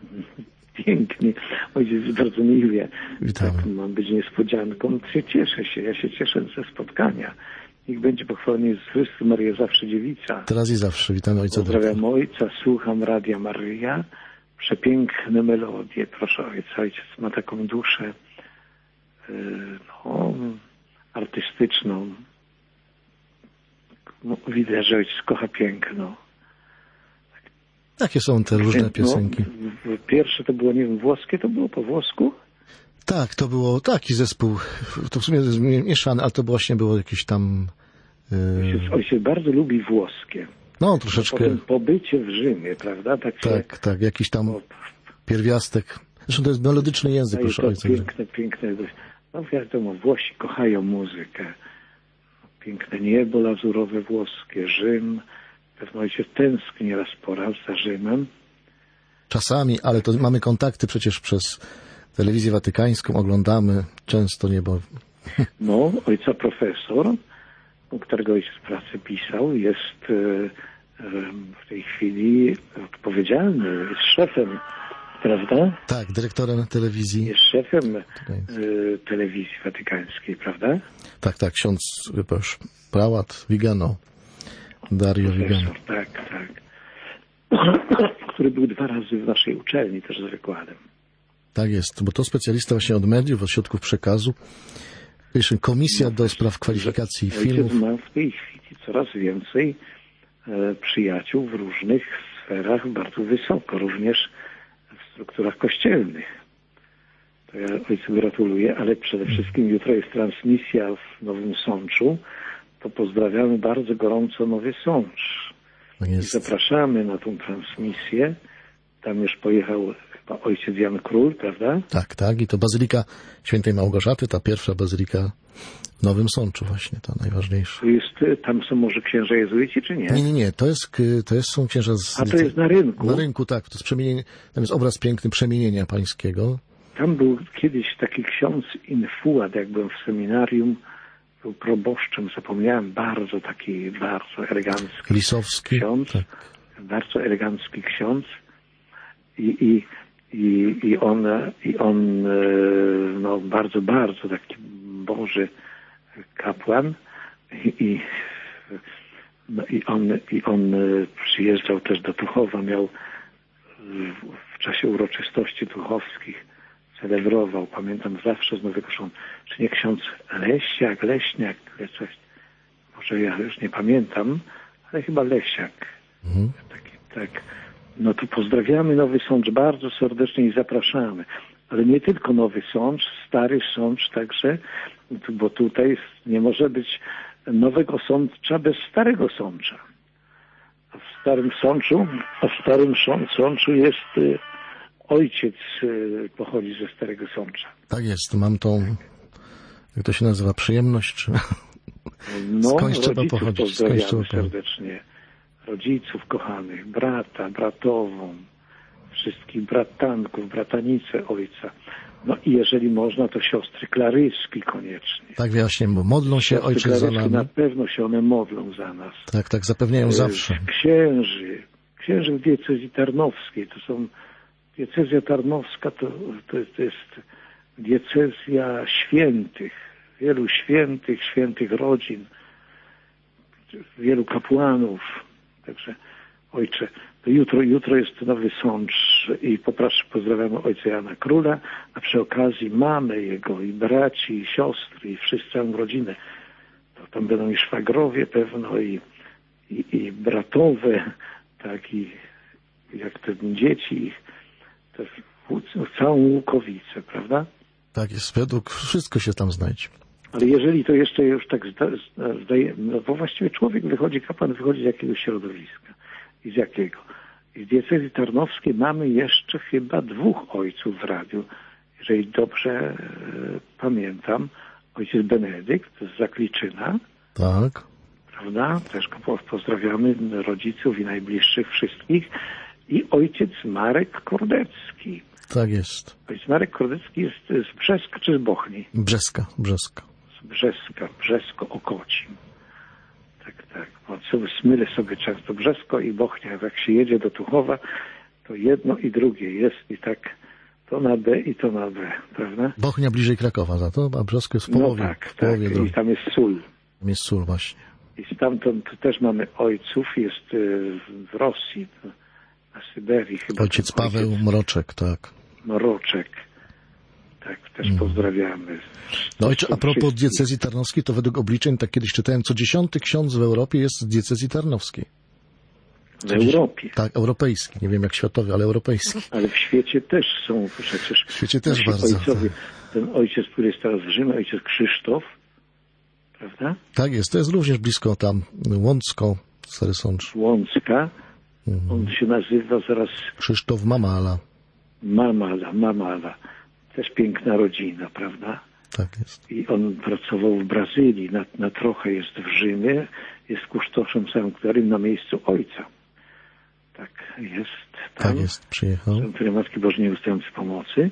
Pięknie. Ojciec bardzo miły. Witamy. Tak, mam być niespodzianką. Cieszę się. Ja się cieszę ze spotkania. Niech będzie pochwalony Jezus Chrystus, Maryja zawsze dziewica. Teraz i zawsze. Witamy ojca dyrektora. Pozdrawiam ojca, słucham Radia Maryja. Przepiękne melodie. Proszę ojca. Ojciec ma taką duszę yy, no, artystyczną. No, widać, że ojciec kocha piękno. Jakie są te różne piosenki? No, pierwsze to było, nie wiem, włoskie, to było po włosku? Tak, to było taki zespół, to w sumie mieszany, ale to właśnie było jakieś tam... Yy... Ojciec, ojciec bardzo lubi włoskie. No, troszeczkę... Potem pobycie w Rzymie, prawda? Tak, tak, tak, jakiś tam pierwiastek. Zresztą to jest melodyczny język, no proszę to ojca. Piękne, piękne. No wiadomo, Włosi kochają muzykę. Piękne niebo lazurowe włoskie, Rzym. Pewno ojciec tęskni raz po raz za Rzymem. Czasami, ale to mamy kontakty przecież przez telewizję watykańską, oglądamy często niebo. No, ojca profesor, u którego ojciec pracę pisał, jest e, e, w tej chwili odpowiedzialny, jest szefem, prawda? Tak, dyrektorem telewizji. Jest szefem e, telewizji watykańskiej, prawda? Tak, tak, ksiądz chyba już prałat Vigano, Dario Profesor, Vigano. tak, tak. Który był dwa razy w naszej uczelni też z wykładem. Tak jest, bo to specjalista właśnie od mediów, od środków przekazu. Wiesz, komisja no, do spraw kwalifikacji ojciec filmów. ma w tej chwili coraz więcej e, przyjaciół w różnych sferach, bardzo wysoko, również w strukturach kościelnych. To ja ojcu gratuluję, ale przede wszystkim jutro jest transmisja w Nowym Sączu. To pozdrawiamy bardzo gorąco Nowy Sącz. Tak I jest. zapraszamy na tą transmisję. Tam już pojechał chyba ojciec Jan Król, prawda? Tak, tak. I to Bazylika Świętej Małgorzaty, ta pierwsza bazylika w Nowym Sączu właśnie, ta najważniejsza. To jest, tam są może księża jezuici, czy nie? Nie, nie, nie. To jest, to jest są księża z... A to jest na rynku? Na rynku, tak. To jest przemienienie, tam jest obraz piękny przemienienia pańskiego. tam był kiedyś taki ksiądz Infuad, jak byłem w seminarium, był proboszczem, zapomniałem, bardzo taki, bardzo elegancki Lisowski. ksiądz, Tak. bardzo elegancki ksiądz i, i, i, i on, i on no, bardzo, bardzo taki Boży kapłan i, i, no, i, on, i on przyjeżdżał też do Tuchowa, miał w czasie uroczystości tuchowskich, celebrował, pamiętam zawsze z Nowego Szonu, czy nie ksiądz Leśniak, Leśniak, coś, może ja już nie pamiętam, ale chyba Lesiak. Mhm. Taki, tak. No to pozdrawiamy Nowy Sącz bardzo serdecznie i zapraszamy. Ale nie tylko Nowy Sącz, Stary Sącz także, bo tutaj nie może być Nowego Sącza bez Starego Sącza. A w Starym Sączu, a w Starym Sączu jest y, ojciec y, pochodzi ze Starego Sącza. Tak jest, mam tą, jak to się nazywa, przyjemność, czy... No, Skądś trzeba rodziców pochodzić, pozdrawiamy skądś trzeba pochodzić. serdecznie. Rodziców kochanych, brata, bratową, wszystkich bratanków, bratanice ojca. No i jeżeli można, to siostry Klaryski koniecznie. Tak właśnie, bo modlą się Siostry ojciec za Klaryski, nami. na pewno się one modlą za nas. Tak, tak, zapewniają E, zawsze. Księży, księży w diecezji tarnowskiej, to są, diecezja tarnowska to, to, to jest diecezja świętych, wielu świętych, świętych rodzin, wielu kapłanów. Także ojcze, to jutro, jutro jest Nowy Sącz i poproszę, pozdrawiamy ojca Jana Króla, a przy okazji mamy jego i braci, i siostry, i wszyscy, całą rodzinę. To tam będą i szwagrowie pewno, i, i, i bratowe, tak, i jak te dzieci, ich, to całą Łukowicę, prawda? Tak jest, według wszystko się tam znajdzie. Ale jeżeli to jeszcze już tak zda- zdaje, no bo właściwie człowiek wychodzi, kapłan wychodzi z jakiegoś środowiska. I z jakiego? I z diecezji tarnowskiej mamy jeszcze chyba dwóch ojców w radiu. Jeżeli dobrze e, pamiętam, ojciec Benedykt z Zakliczyna, Tak. prawda? Też go po- pozdrawiamy, rodziców i najbliższych wszystkich. I ojciec Marek Kordecki. Tak jest. Ojciec Marek Kordecki jest z Brzeska czy z Bochni? Brzeska, Brzeska. Z Brzeska, Brzesko-Okocim. Tak, tak. Bo sobie smylę sobie często Brzesko i Bochnia. Jak się jedzie do Tuchowa, to jedno i drugie jest i tak to na B i to na B, prawda? Bochnia bliżej Krakowa za to, a Brzesko jest w połowie. No tak, w tak. połowie I drogi. tam jest sól. Tam jest sól właśnie. I stamtąd też mamy ojców, jest y, w Rosji, na Syberii chyba. Ojciec ten Paweł Mroczek, tak. Mroczek. Tak, też pozdrawiamy. No ojcze, a propos Wszystkich. diecezji tarnowskiej, to według obliczeń, tak kiedyś czytałem, co dziesiąty ksiądz w Europie jest z diecezji tarnowskiej. W Europie. Tak, europejski. Nie wiem jak światowy, ale europejski. Ale w świecie też są przecież. W świecie też nasi bardzo, Ojcowie. Ten ojciec, który jest teraz w Rzymie, ojciec Krzysztof, prawda? Tak jest, to jest również blisko tam, Łącko, Stary Sącz. Łącka. On się nazywa zaraz Krzysztof Mamala. Mamala, Mamala. Też piękna rodzina, prawda? Tak jest. I on pracował w Brazylii, na, na trochę jest w Rzymie, jest kustoszem sanktuarium na miejscu ojca. Tak jest tam. Tak jest, przyjechał. Sanktuarium Matki Bożej Nieustającej Pomocy.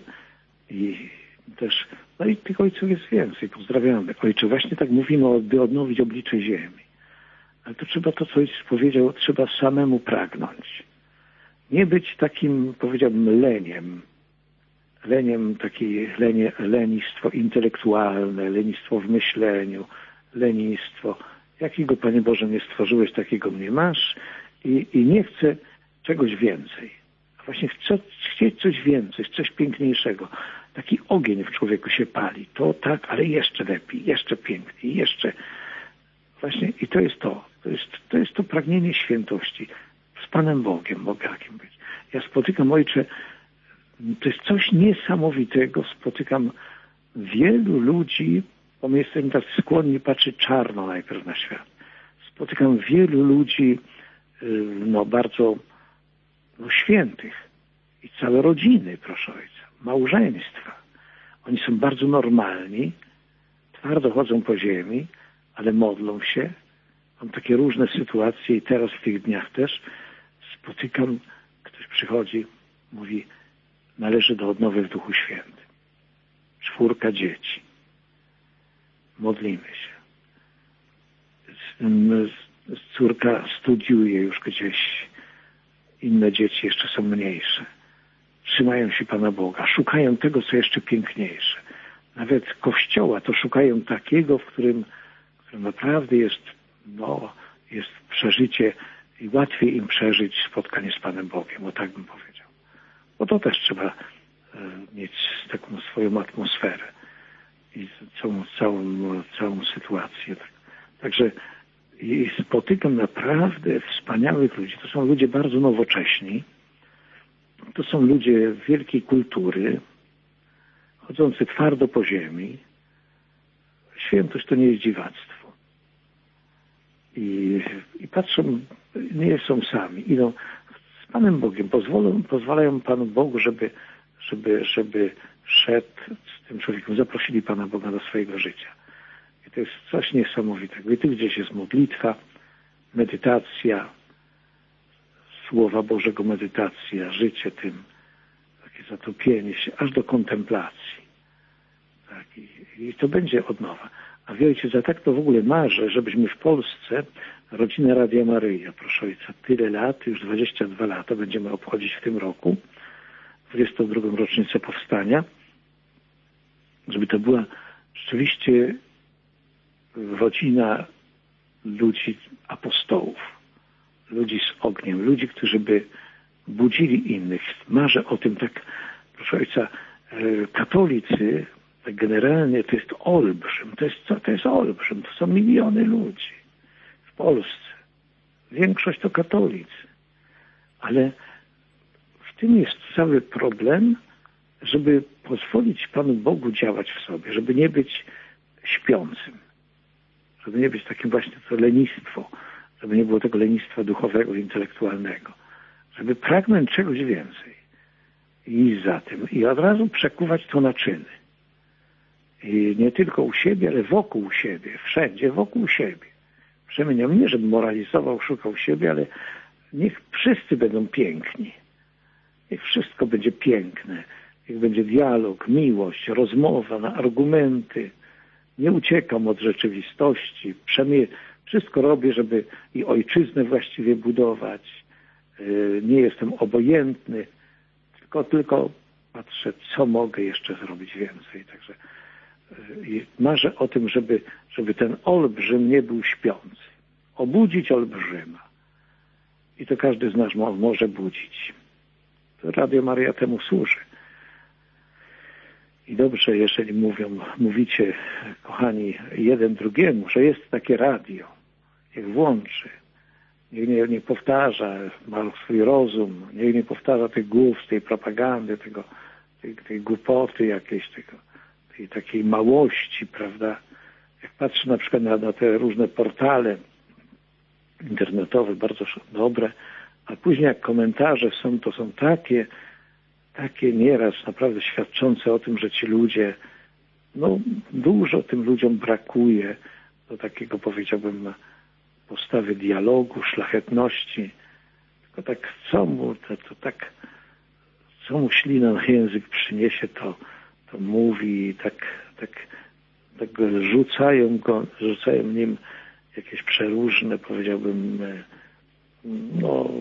I też, no i tych ojców jest więcej, pozdrawiamy. Ojcze, właśnie tak mówimy, by odnowić oblicze ziemi. Ale to trzeba to, co ojciec powiedział, trzeba samemu pragnąć. Nie być takim, powiedziałbym, leniem. Leniem, takie lenie, lenistwo intelektualne, lenistwo w myśleniu, lenistwo. Jakiego, Panie Boże, nie stworzyłeś, takiego mnie masz i, i nie chcę czegoś więcej. A właśnie chcę chcieć coś więcej, coś piękniejszego. Taki ogień w człowieku się pali. To tak, ale jeszcze lepiej, jeszcze piękniej, jeszcze... Właśnie i to jest to. To jest to, jest to pragnienie świętości. Z Panem Bogiem mogę takim być. Ja spotykam, Ojcze, to jest coś niesamowitego. Spotykam wielu ludzi, bo my jesteśmy tak skłonni patrzeć czarno najpierw na świat. Spotykam wielu ludzi, no bardzo no, świętych i całe rodziny, proszę Ojca, małżeństwa. Oni są bardzo normalni, twardo chodzą po ziemi, ale modlą się. Mam takie różne sytuacje i teraz w tych dniach też spotykam, ktoś przychodzi, mówi, należy do odnowy w Duchu Świętym. czwórka dzieci. Modlimy się. Córka studiuje już gdzieś. Inne dzieci jeszcze są mniejsze. Trzymają się Pana Boga. Szukają tego, co jeszcze piękniejsze. Nawet Kościoła to szukają takiego, w którym, w którym naprawdę jest, no, jest przeżycie i łatwiej im przeżyć spotkanie z Panem Bogiem. O tak bym powiedział. Bo to też trzeba e, mieć taką swoją atmosferę i całą, całą, całą sytuację. Tak. Także i spotykam naprawdę wspaniałych ludzi. To są ludzie bardzo nowocześni. To są ludzie wielkiej kultury, chodzący twardo po ziemi. Świętość to nie jest dziwactwo. I, i patrzą, nie są sami. Idą z Panem Bogiem. Pozwolą, pozwalają Panu Bogu, żeby, żeby, żeby szedł z tym człowiekiem. Zaprosili Pana Boga do swojego życia. I to jest coś niesamowitego. I tu gdzieś jest modlitwa, medytacja, Słowa Bożego medytacja, życie tym, takie zatopienie się, aż do kontemplacji. Tak, i, i to będzie od nowa. A wiecie, za tak to w ogóle marzę, żebyśmy w Polsce, rodzina Radia Maryja, proszę Ojca, tyle lat, już dwadzieścia dwa lata będziemy obchodzić w tym roku, dwudziestą drugą rocznicę powstania, żeby to była rzeczywiście rodzina ludzi apostołów, ludzi z ogniem, ludzi, którzy by budzili innych. Marzę o tym tak, proszę Ojca, katolicy, tak generalnie to jest olbrzym, to jest, co, to jest olbrzym, to są miliony ludzi w Polsce. Większość to katolicy. Ale w tym jest cały problem, żeby pozwolić Panu Bogu działać w sobie, żeby nie być śpiącym, żeby nie być takim właśnie to lenistwo, żeby nie było tego lenistwa duchowego, intelektualnego, żeby pragnąć czegoś więcej i iść za tym i od razu przekuwać to na czyny. I nie tylko u siebie, ale wokół siebie, wszędzie wokół siebie. Przemieniam nie, żebym moralizował, szukał siebie, ale niech wszyscy będą piękni. Niech wszystko będzie piękne. Niech będzie dialog, miłość, rozmowa na argumenty. Nie uciekam od rzeczywistości. Przemie- wszystko robię, żeby i ojczyznę właściwie budować. Yy, nie jestem obojętny, tylko, tylko patrzę, co mogę jeszcze zrobić więcej. Także yy, marzę o tym, żeby, żeby ten olbrzym nie był śpiący. Obudzić olbrzyma. I to każdy z nas mo- może budzić. To Radio Maryja temu służy. I dobrze, jeżeli mówią, mówicie, kochani, jeden drugiemu, że jest takie radio. Niech włączy. Niech nie, nie powtarza, ma swój rozum. Niech nie powtarza tych głów, tej propagandy, tego, tej, tej głupoty jakiejś, tego, tej takiej małości, prawda? Jak patrzę na przykład na, na te różne portale internetowe, bardzo dobre, a później jak komentarze są, to są takie, takie nieraz naprawdę świadczące o tym, że ci ludzie, no dużo tym ludziom brakuje do takiego, powiedziałbym, postawy dialogu, szlachetności. Tylko tak co mu, to, to tak, co mu ślina na język przyniesie, to, to mówi, tak, tak, tak go rzucają go, rzucają nim jakieś przeróżne, powiedziałbym, no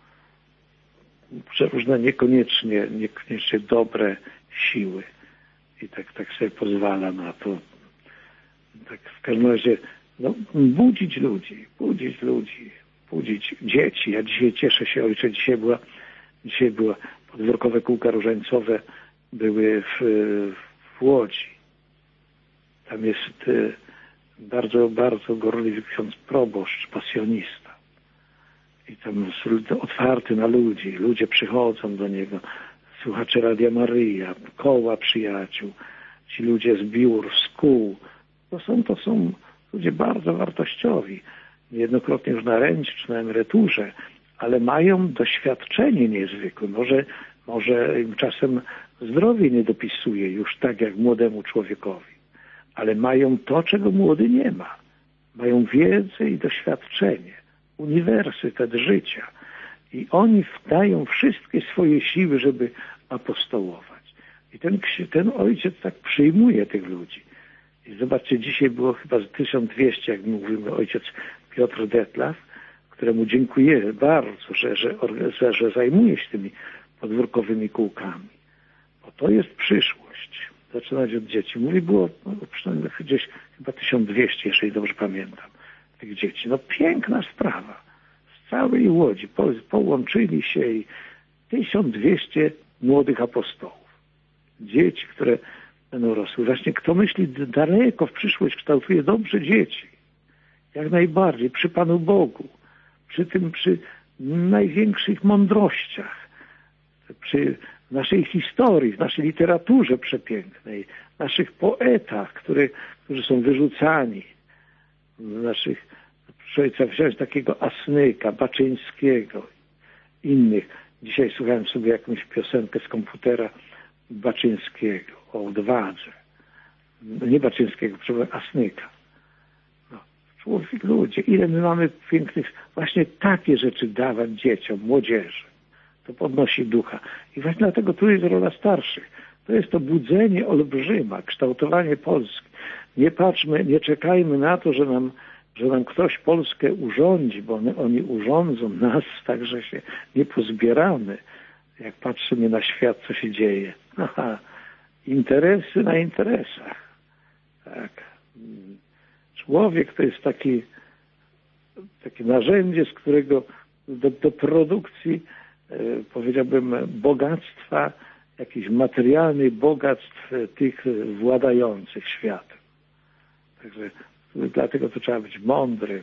przeróżne niekoniecznie, niekoniecznie dobre siły. I tak, tak sobie pozwala na to. Tak w każdym razie, no, budzić ludzi, budzić ludzi, budzić dzieci. Ja dzisiaj cieszę się, ojcze, dzisiaj była, dzisiaj była podwórkowe kółka różańcowe były w, w Łodzi. Tam jest bardzo, bardzo gorliwy ksiądz proboszcz, pasjonista. I tam jest otwarty na ludzi. Ludzie przychodzą do niego. Słuchacze Radia Maryja, koła przyjaciół, ci ludzie z biur, z kół. To są, to są ludzie bardzo wartościowi. Niejednokrotnie już na rencie czy na emeryturze, ale mają doświadczenie niezwykłe. Może, może im czasem zdrowie nie dopisuje już tak jak młodemu człowiekowi. Ale mają to, czego młody nie ma. Mają wiedzę i doświadczenie. Uniwersytet życia. I oni wdają wszystkie swoje siły, żeby apostołować. I ten, ten ojciec tak przyjmuje tych ludzi. I zobaczcie, dzisiaj było chyba tysiąc dwieście, jak mówimy, ojciec Piotr Detlaw, któremu dziękuję bardzo, że, że, że, że zajmuje się tymi podwórkowymi kółkami. Bo to jest przyszłość. Zaczynać od dzieci. Mówi, było no, przynajmniej gdzieś chyba tysiąc dwieście, jeżeli dobrze pamiętam, tych dzieci. No piękna sprawa. Z całej Łodzi po, połączyli się i tysiąc dwieście młodych apostołów. Dzieci, które będą rosły. Właśnie kto myśli daleko w przyszłość, kształtuje dobrze dzieci. Jak najbardziej. Przy Panu Bogu. Przy tym, przy największych mądrościach. Przy naszej historii, w naszej literaturze przepięknej. Naszych poetach, który, którzy są wyrzucani. Naszych, proszę wziąć takiego Asnyka, Baczyńskiego, innych. Dzisiaj słuchałem sobie jakąś piosenkę z komputera Baczyńskiego o odwadze. Nie Baczyńskiego, przepraszam, Asnyka. No, człowiek, ludzie, ile my mamy pięknych, właśnie takie rzeczy dawać dzieciom, młodzieży. To podnosi ducha. I właśnie dlatego tu jest rola starszych. To jest to budzenie olbrzyma, kształtowanie Polski. Nie patrzmy, nie czekajmy na to, że nam, że nam ktoś Polskę urządzi, bo one, oni urządzą nas, tak że się nie pozbieramy. Jak patrzymy na świat, co się dzieje. Aha, interesy na interesach. Tak. Człowiek to jest taki, takie narzędzie, z którego do, do produkcji, e, powiedziałbym, bogactwa, jakichś materialnych bogactw tych władających światem. Także dlatego to trzeba być mądrym.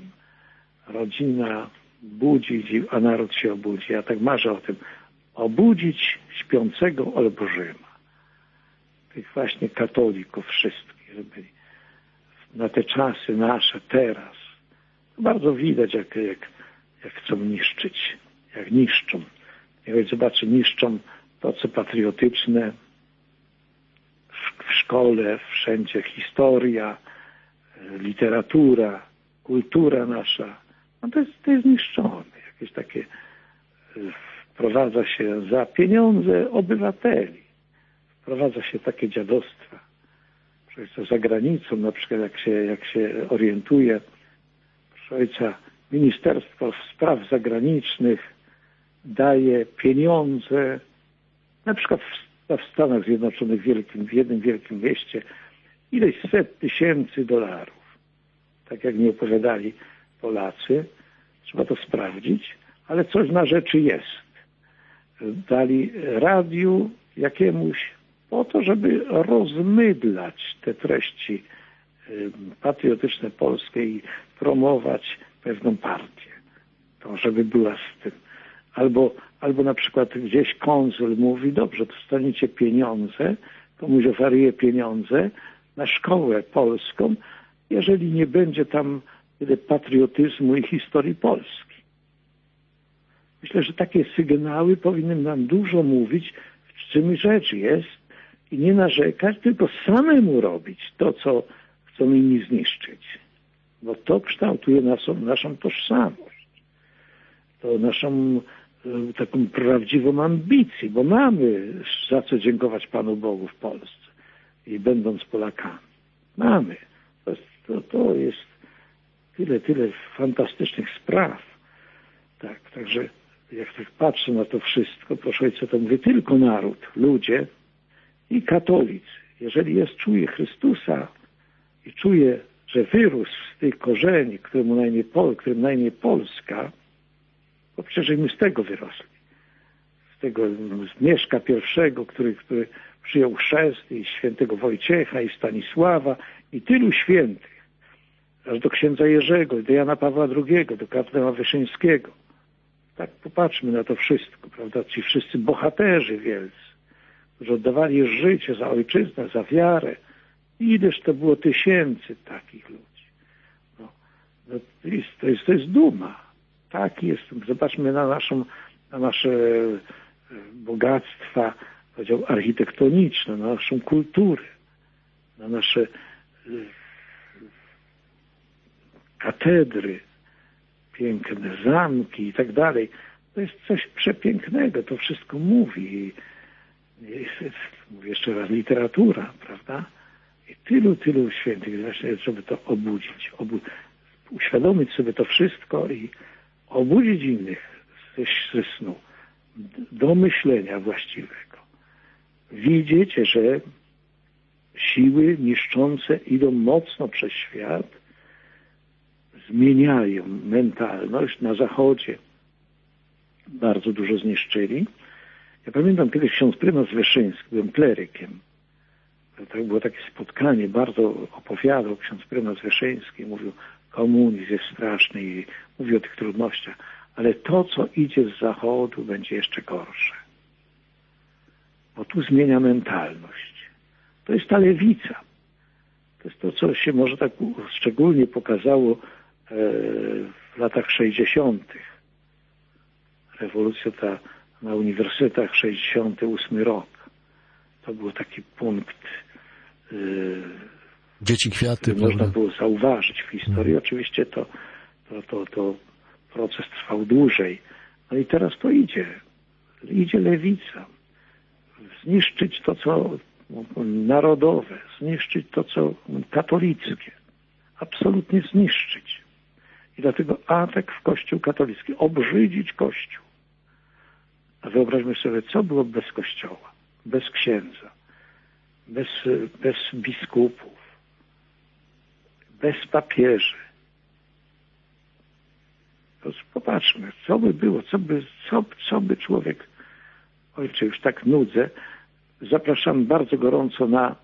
Rodzina budzić, a naród się obudzi. Ja tak marzę o tym. Obudzić śpiącego olbrzyma. Tych właśnie katolików wszystkich, żeby na te czasy nasze, teraz, to bardzo widać, jak, jak, jak chcą niszczyć, jak niszczą. Jak zobaczy, niszczą to, co patriotyczne, w, w szkole, wszędzie historia, literatura, kultura nasza, no to jest, to jest niszczone. Jakieś takie wprowadza się za pieniądze obywateli. Wprowadza się takie dziadostwa. Przecież za granicą, na przykład jak się, jak się orientuje, proszę ojca, Ministerstwo Spraw Zagranicznych daje pieniądze, na przykład w, w Stanach Zjednoczonych, w, wielkim, w jednym wielkim mieście, ileś set tysięcy dolarów. Tak jak mi opowiadali Polacy, trzeba to sprawdzić, ale coś na rzeczy jest. Dali radiu jakiemuś po to, żeby rozmydlać te treści patriotyczne polskie i promować pewną partię. To, żeby była z tym. Albo, albo na przykład gdzieś konsul mówi, dobrze, dostaniecie pieniądze, komuś oferuje pieniądze na szkołę polską, jeżeli nie będzie tam tyle patriotyzmu i historii Polski. Myślę, że takie sygnały powinny nam dużo mówić, w czym rzecz jest i nie narzekać, tylko samemu robić to, co chcą inni zniszczyć. Bo to kształtuje naszą, naszą tożsamość. To naszą e, taką prawdziwą ambicję, bo mamy za co dziękować Panu Bogu w Polsce i będąc Polakami. Mamy. To jest, to, to jest tyle, tyle fantastycznych spraw. Tak, także jak tak patrzę na to wszystko, proszę ojca, to mówię, tylko naród, ludzie i katolicy. Jeżeli jest, czuje Chrystusa i czuje, że wyrósł z tych korzeni, któremu na imię, którym na imię Polska, bo przecież my z tego wyrosli. Z tego z Mieszka pierwszego, który, który przyjął chrzest, i świętego Wojciecha, i Stanisława, i tylu świętych, aż do księdza Jerzego, do Jana Pawła drugiego, do kardynała Wyszyńskiego. Tak popatrzmy na to wszystko, prawda? Ci wszyscy bohaterzy wielcy, którzy oddawali życie za ojczyznę, za wiarę. Ileż to było tysięcy takich ludzi. No, no to, jest, to, jest, to jest duma. Tak jest. Zobaczmy na, naszą, na nasze bogactwa, powiedział, architektoniczne, na naszą kulturę, na nasze katedry, piękne zamki i tak dalej. To jest coś przepięknego, to wszystko mówi. jest, mówię jeszcze raz, literatura, prawda? I tylu, tylu świętych, właśnie, żeby to obudzić, obu uświadomić sobie to wszystko i obudzić innych ze, ze snu, do myślenia właściwego. Widzieć, że siły niszczące idą mocno przez świat, zmieniają mentalność. Na Zachodzie bardzo dużo zniszczyli. Ja pamiętam kiedyś ksiądz prymas Wyszyński, byłem klerykiem. To było takie spotkanie, bardzo opowiadał ksiądz prymas Wyszyński, mówił, komunizm jest straszny i mówił o tych trudnościach, ale to, co idzie z Zachodu, będzie jeszcze gorsze. Bo tu zmienia mentalność. To jest ta lewica. To jest to, co się może tak szczególnie pokazało w latach sześćdziesiątych. Rewolucja ta na uniwersytetach, sześćdziesiąty ósmy rok. To był taki punkt, Dzieci kwiaty, który można było zauważyć w historii. Oczywiście to, to, to, to proces trwał dłużej. No i teraz to idzie. Idzie lewica. Zniszczyć to, co narodowe, zniszczyć to, co katolickie. Absolutnie zniszczyć. I dlatego atak w Kościół katolicki. Obrzydzić Kościół. A wyobraźmy sobie, co było bez Kościoła, bez księdza, bez, bez biskupów, bez papieży. To popatrzmy, co by było, co by, co, co by człowiek... Ojcze, już tak nudzę. Zapraszam bardzo gorąco na,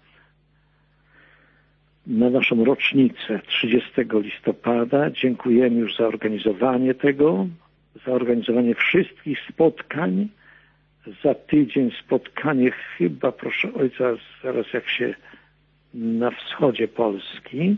na naszą rocznicę trzydziestego listopada. Dziękujemy już za organizowanie tego, za organizowanie wszystkich spotkań. Za tydzień spotkanie chyba, proszę ojca, zaraz jak się na wschodzie Polski.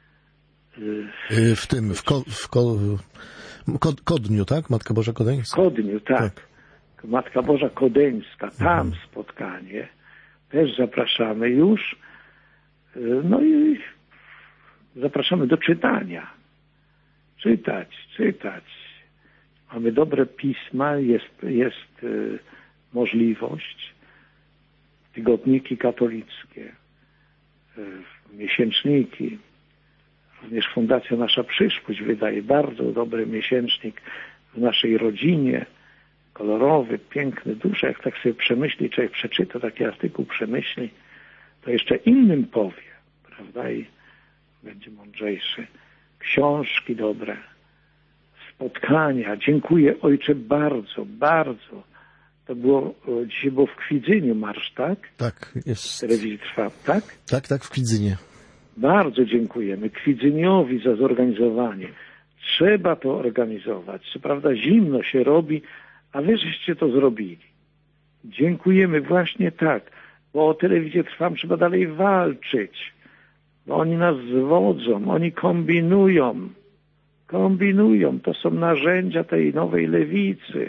W tym, w, ko, w ko, Kod, Kodniu, tak? Matka Boża Kodeńska? Kodniu, tak. tak. Matka Boża Kodeńska, tam mhm. spotkanie. Też zapraszamy już. No i zapraszamy do czytania. Czytać, czytać. Mamy dobre pisma, jest, jest y, możliwość. Tygodniki katolickie, y, miesięczniki. Również Fundacja Nasza Przyszłość wydaje bardzo dobry miesięcznik w naszej rodzinie. Kolorowy, piękny, duży. Jak tak sobie przemyśli, człowiek przeczyta taki artykuł, przemyśli, to jeszcze innym powie, prawda? I będzie mądrzejszy. Książki dobre, spotkania. Dziękuję, ojcze, bardzo, bardzo. To było, dzisiaj było w Kwidzyniu marsz, tak? Tak, jest. Telewizji Trwa, tak? Tak, tak, w Kwidzynie. Bardzo dziękujemy Kwidzyniowi za zorganizowanie. Trzeba to organizować. Co prawda zimno się robi, a wy żeście to zrobili. Dziękujemy właśnie tak, bo o telewizję Trwam trzeba dalej walczyć. Bo oni nas zwodzą, oni kombinują. Kombinują. To są narzędzia tej nowej lewicy.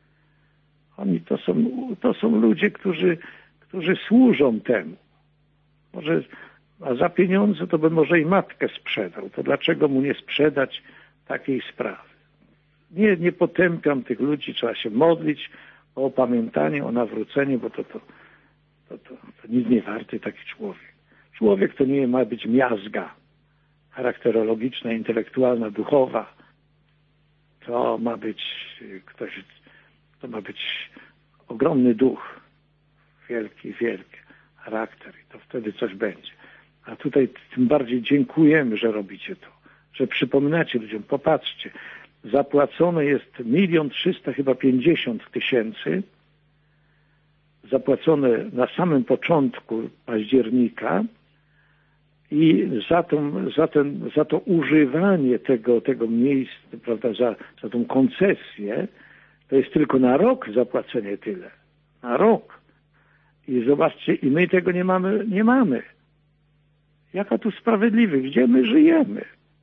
Oni to są, to są ludzie, którzy, którzy służą temu. Może, a za pieniądze to by może i matkę sprzedał. To dlaczego mu nie sprzedać takiej sprawy? Nie, nie potępiam tych ludzi, trzeba się modlić o opamiętanie, o nawrócenie, bo to, to, to, to, to nic nie warty taki człowiek. Człowiek to nie ma być miazga charakterologiczna, intelektualna, duchowa. To ma być ktoś, to ma być ogromny duch, wielki, wielki charakter i to wtedy coś będzie. A tutaj tym bardziej dziękujemy, że robicie to, że przypominacie ludziom, popatrzcie, zapłacone jest milion trzysta chyba pięćdziesiąt tysięcy, zapłacone na samym początku października i za, tą, za, ten, za to używanie tego, tego miejsca, prawda, za, za tą koncesję, to jest tylko na rok zapłacenie tyle. Na rok. I zobaczcie, i my tego nie mamy, nie mamy. Jaka tu sprawiedliwość? Gdzie my żyjemy?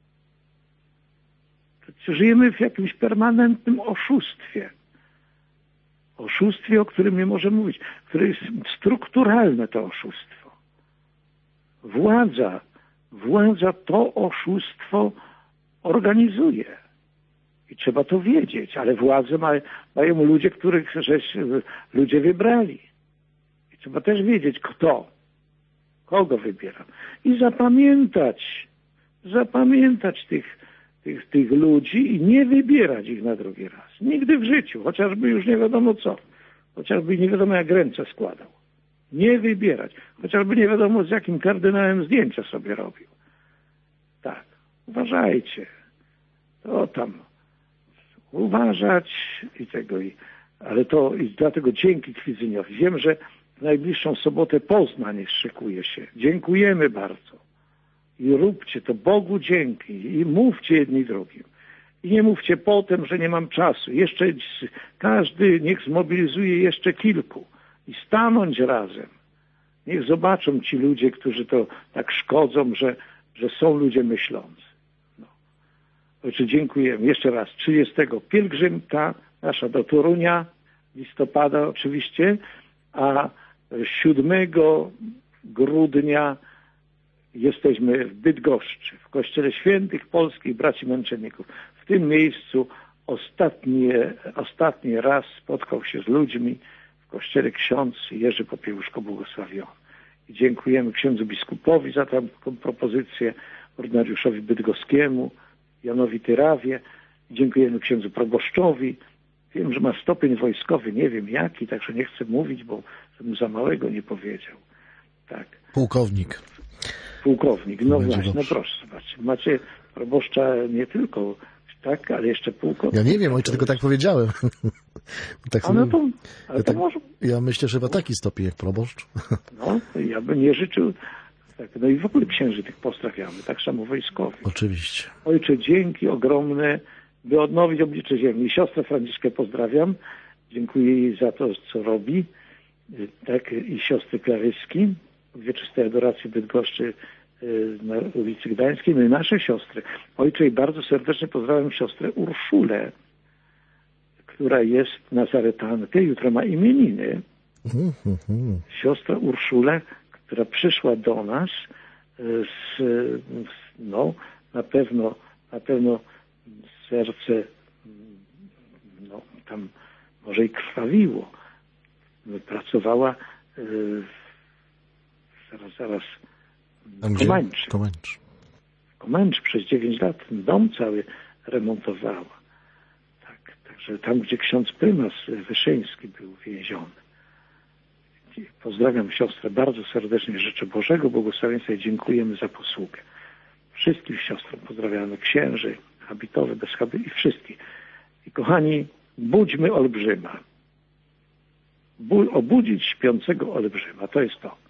Żyjemy w jakimś permanentnym oszustwie. Oszustwie, o którym nie możemy mówić, które jest strukturalne to oszustwo. Władza, władza to oszustwo organizuje. I trzeba to wiedzieć, ale władzę ma, mają ludzie, których żeś, ludzie wybrali. I trzeba też wiedzieć, kto, kogo wybieram. I zapamiętać, zapamiętać tych, tych, tych ludzi i nie wybierać ich na drugi raz. Nigdy w życiu, chociażby już nie wiadomo co. Chociażby nie wiadomo jak ręce składał. Nie wybierać. Chociażby nie wiadomo z jakim kardynałem zdjęcia sobie robił. Tak, uważajcie. To tam uważać i tego. I, ale to i dlatego dzięki Kwizyniowi. Wiem, że w najbliższą sobotę Poznań szykuje się. Dziękujemy bardzo. I róbcie to Bogu dzięki. I mówcie jedni drugim. I nie mówcie potem, że nie mam czasu. Jeszcze każdy niech zmobilizuje jeszcze kilku. I stanąć razem. Niech zobaczą ci ludzie, którzy to tak szkodzą, że, że są ludzie myślący. No. Ojcze, dziękujemy. Jeszcze raz. trzydziestego pielgrzymka nasza do Torunia, listopada oczywiście, a siódmego grudnia jesteśmy w Bydgoszczy, w Kościele Świętych Polskich Braci Męczenników. W tym miejscu ostatni, ostatni raz spotkał się z ludźmi w kościele ksiądz Jerzy Popiełuszko błogosławiony. I dziękujemy księdzu biskupowi za tę propozycję, ordynariuszowi bydgoskiemu, Janowi Tyrawie. Dziękujemy księdzu proboszczowi. Wiem, że ma stopień wojskowy, nie wiem jaki, także nie chcę mówić, bo bym za małego nie powiedział. Tak. Pułkownik. Pułkownik, no Będzie właśnie, no dobrze. proszę, zobaczcie. Macie proboszcza nie tylko, tak, ale jeszcze pułkownik. Ja nie wiem, ojcze, tylko tak powiedziałem. tak A no to, ale ja, to tak, może... ja myślę, że chyba taki stopień jak proboszcz. No, to ja bym nie życzył, tak, no i w ogóle księży tych pozdrawiamy, tak samo wojskowych. Oczywiście. Ojcze, dzięki ogromne, by odnowić oblicze ziemi. Siostrę Franciszkę pozdrawiam, dziękuję jej za to, co robi, tak, i siostry Klaryski, w Wieczystej Adoracji Bydgoszczy na ulicy Gdańskiej, no i nasze siostry. Ojcze, i bardzo serdecznie pozdrawiam siostrę Urszulę, która jest nazaretankę, jutro ma imieniny. Mhm, mhm. Siostra Urszula, która przyszła do nas z, no, na pewno, na pewno serce, no, tam może i krwawiło. Pracowała y, zaraz, zaraz Tam w gdzie? Komańczy. Komańczy. W Komańczy przez dziewięć lat ten dom cały remontowała. Tak, także tam, gdzie ksiądz prymas Wyszyński był więziony. Pozdrawiam siostrę bardzo serdecznie, życzę Bożego błogosławieństwa i dziękujemy za posługę. Wszystkich siostrom pozdrawiamy, księży, habitowe, bez habitów i wszystkich. I kochani, budźmy olbrzyma. Bu- obudzić śpiącego olbrzyma, to jest to.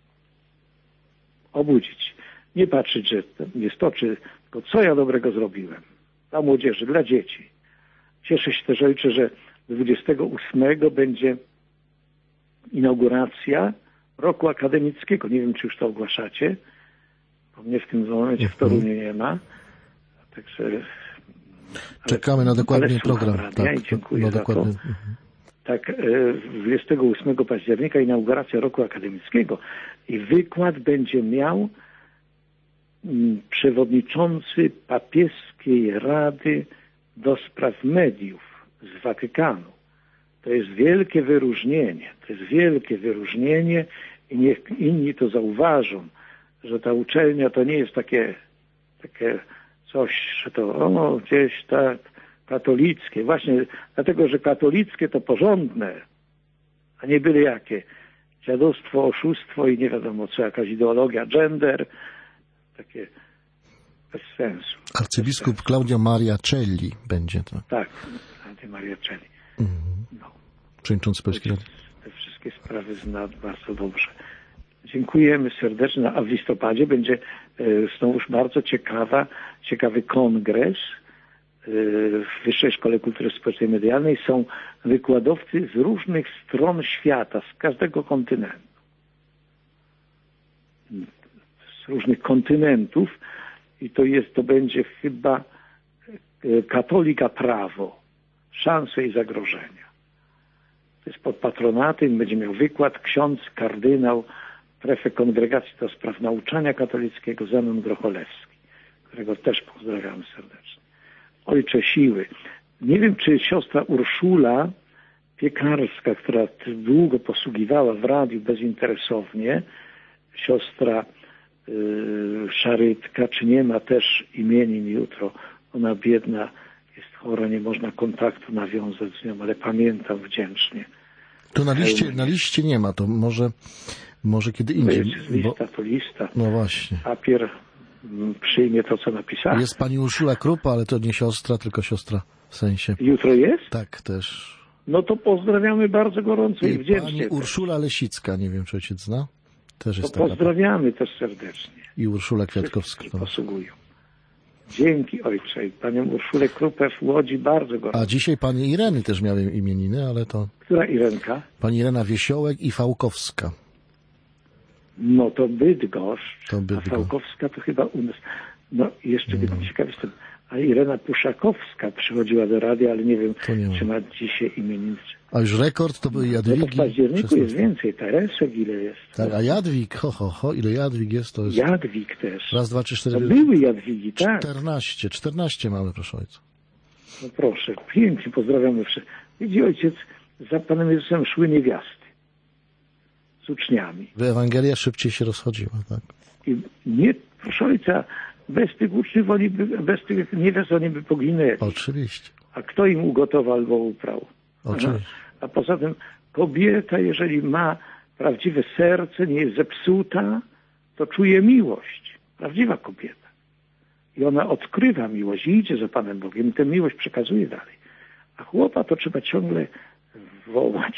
Obudzić. Nie patrzeć, że jest to, czy, tylko co ja dobrego zrobiłem. Dla młodzieży, dla dzieci. Cieszę się też, ojcze, że dwudziestego ósmego będzie inauguracja roku akademickiego. Nie wiem, czy już to ogłaszacie, bo mnie w tym momencie w Toruniu nie ma. Także... Czekamy na dokładny program. Radia, Tak, i dziękuję no, za dokładnie. to. Tak, dwudziestego ósmego października inauguracja roku akademickiego i wykład będzie miał przewodniczący papieskiej Rady do spraw mediów z Watykanu. To jest wielkie wyróżnienie. To jest wielkie wyróżnienie i niech inni to zauważą, że ta uczelnia to nie jest takie, takie coś, że to o, gdzieś tak katolickie. Właśnie dlatego, że katolickie to porządne, a nie byle jakie. Dziadostwo, oszustwo i nie wiadomo co, jakaś ideologia, gender, takie bez sensu. Arcybiskup bez sensu. Claudio Maria Celli będzie to. Tak, Claudio Maria Celli. Mhm. No. Przewodniczący Polskiej Rady. Te wszystkie sprawy zna bardzo dobrze. Dziękujemy serdecznie. A w listopadzie będzie e, znowuż bardzo ciekawa, ciekawy kongres e, w Wyższej Szkole Kultury Społecznej i Medialnej. Są wykładowcy z różnych stron świata, z każdego kontynentu. Z różnych kontynentów i to jest, to będzie chyba e, katolika prawo, szanse i zagrożenia. To jest pod patronatem, będzie miał wykład ksiądz kardynał, prefekt Kongregacji do Spraw Nauczania Katolickiego Zenon Grocholewski, którego też pozdrawiamy serdecznie. Ojcze siły. Nie wiem, czy siostra Urszula piekarska, która długo posługiwała w radiu bezinteresownie, siostra yy, Szarytka, czy nie ma też imienin jutro. Ona biedna, jest chora, nie można kontaktu nawiązać z nią, ale pamiętam wdzięcznie. Tu na liście, na liście nie ma, to może, może kiedy To indziej. jest lista, to lista. No właśnie. Papier mm, przyjmie to, co napisałem. Jest pani Urszula Krupa, ale to nie siostra, tylko siostra w sensie. Jutro jest? Tak, też. No to pozdrawiamy bardzo gorąco i, I wdzięcznie. pani też. Urszula Lesicka, nie wiem, czy ojciec zna. Też To jest taka. pozdrawiamy też serdecznie. I Urszula Kwiatkowska. Wszyscy posługują. Dzięki ojcze. I panią Urszulę Krupę w Łodzi bardzo gorąco. A dzisiaj pani Ireny też miały imieniny, ale to Która Irenka? pani Irena Wiesiołek i Fałkowska. No to Bydgoszcz, To a Bydgoszcz. Fałkowska to chyba u nas. No i jeszcze no. ciekawy jestem. A Irena Puszakowska przychodziła do radia, ale nie wiem, To nie ma. czy ma dzisiaj imieniny. A już rekord to były No to Jadwigi. w październiku szesnaście. jest więcej. Teresek ile jest? Tak, a Jadwig, ho, ho, ho, ile Jadwig jest, to jest Jadwig też. raz, dwa, trzy, cztery, No były Jadwigi, tak. czternaście, czternaście mamy, proszę ojca. No proszę, pięknie pozdrawiamy wszystkich. Widzi ojciec, za Panem Jezusem szły niewiasty z uczniami. Ewangelia szybciej się rozchodziła, tak? I nie, proszę ojca, bez tych uczniów, oni by, bez tych niewiast oni by poginęli. Oczywiście, A kto im ugotował albo uprał? oczywiście. A poza tym kobieta, jeżeli ma prawdziwe serce, nie jest zepsuta, to czuje miłość. Prawdziwa kobieta. I ona odkrywa miłość i idzie za Panem Bogiem i tę miłość przekazuje dalej. A chłopa to trzeba ciągle wołać.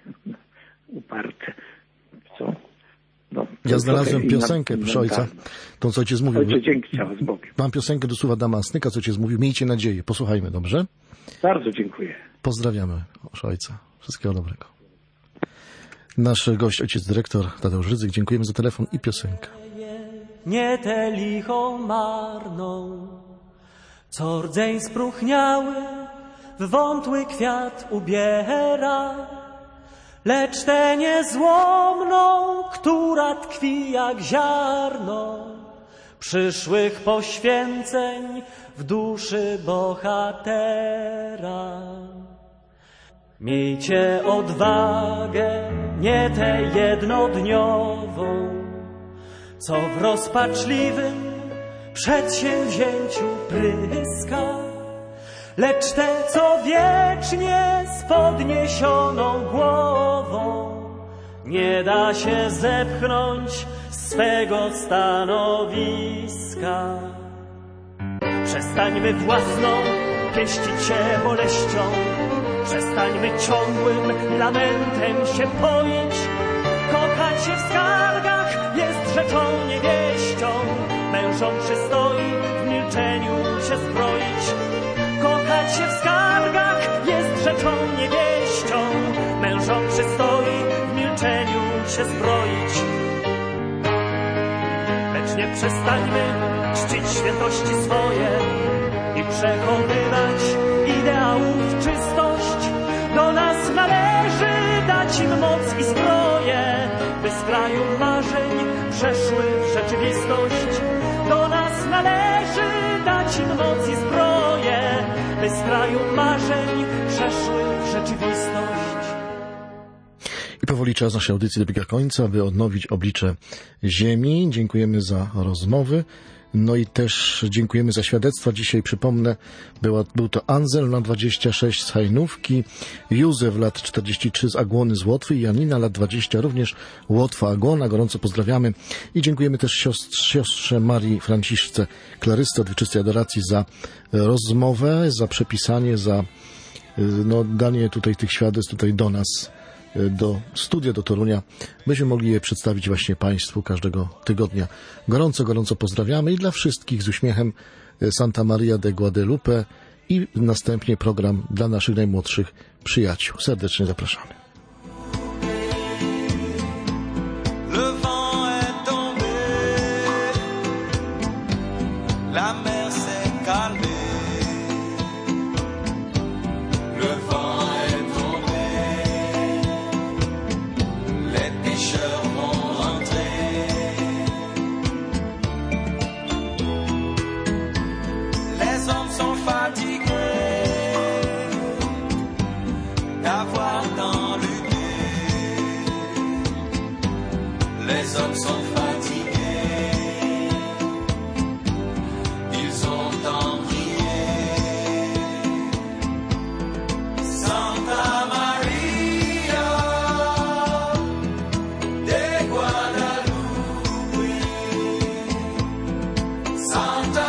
Uparte. Co? No, Ja znalazłem trochę piosenkę, inna- proszę ojca, mentalna. tą co ojciec mówił. Ojcze, dzięki ciała z Bogiem. Mam piosenkę do słowa Damasnyka, co ojciec mówił. Miejcie nadzieję. Posłuchajmy, dobrze? Bardzo dziękuję. Pozdrawiamy, proszę ojca. Wszystkiego dobrego. Nasz gość, ojciec dyrektor Tadeusz Rydzyk. Dziękujemy za telefon i piosenkę. Nie tę lichą marną, co rdzeń spróchniały w wątły kwiat ubiera, lecz tę niezłomną, która tkwi jak ziarno przyszłych poświęceń w duszy bohatera. Miejcie odwagę, nie tę jednodniową, co w rozpaczliwym przedsięwzięciu pryska, lecz tę, co wiecznie z podniesioną głową nie da się zepchnąć z swego stanowiska. Przestańmy własną pieścić się boleścią, przestańmy ciągłym lamentem się poić. Kochać się w skargach jest rzeczą niewieścią, mężom przystoi w milczeniu się zbroić. Kochać się w skargach jest rzeczą niewieścią, mężom przystoi w milczeniu się zbroić. Lecz nie przestańmy czcić świętości swoje i przechowywać ideałów czystość. Do nas należy dać im moc i zbroję, by z kraju marzeń przeszły w rzeczywistość. Do nas należy dać im moc i zbroję, by z kraju marzeń przeszły w rzeczywistość. I powoli czas naszej audycji dobiega końca, by odnowić oblicze ziemi. Dziękujemy za rozmowy. No i też dziękujemy za świadectwa. Dzisiaj przypomnę, była, był to Anzel lat dwadzieścia sześć z Hajnówki, Józef lat czterdzieści trzy z Agłony z Łotwy i Janina lat dwadzieścia również Łotwa Agłona. Gorąco pozdrawiamy i dziękujemy też siostrze, siostrze Marii Franciszce Klarysce od Wieczystej Adoracji za rozmowę, za przepisanie, za no, danie tutaj tych świadectw tutaj do nas, do studia, do Torunia, byśmy mogli je przedstawić właśnie Państwu każdego tygodnia. Gorąco, gorąco pozdrawiamy i dla wszystkich z uśmiechem Santa Maria de Guadalupe i następnie program dla naszych najmłodszych przyjaciół. Serdecznie zapraszamy. Le vent est tombé, la mer s'est calmée. Le vent est tombé, les pêcheurs vont rentrer. Les hommes sont fatigués d'avoir Santa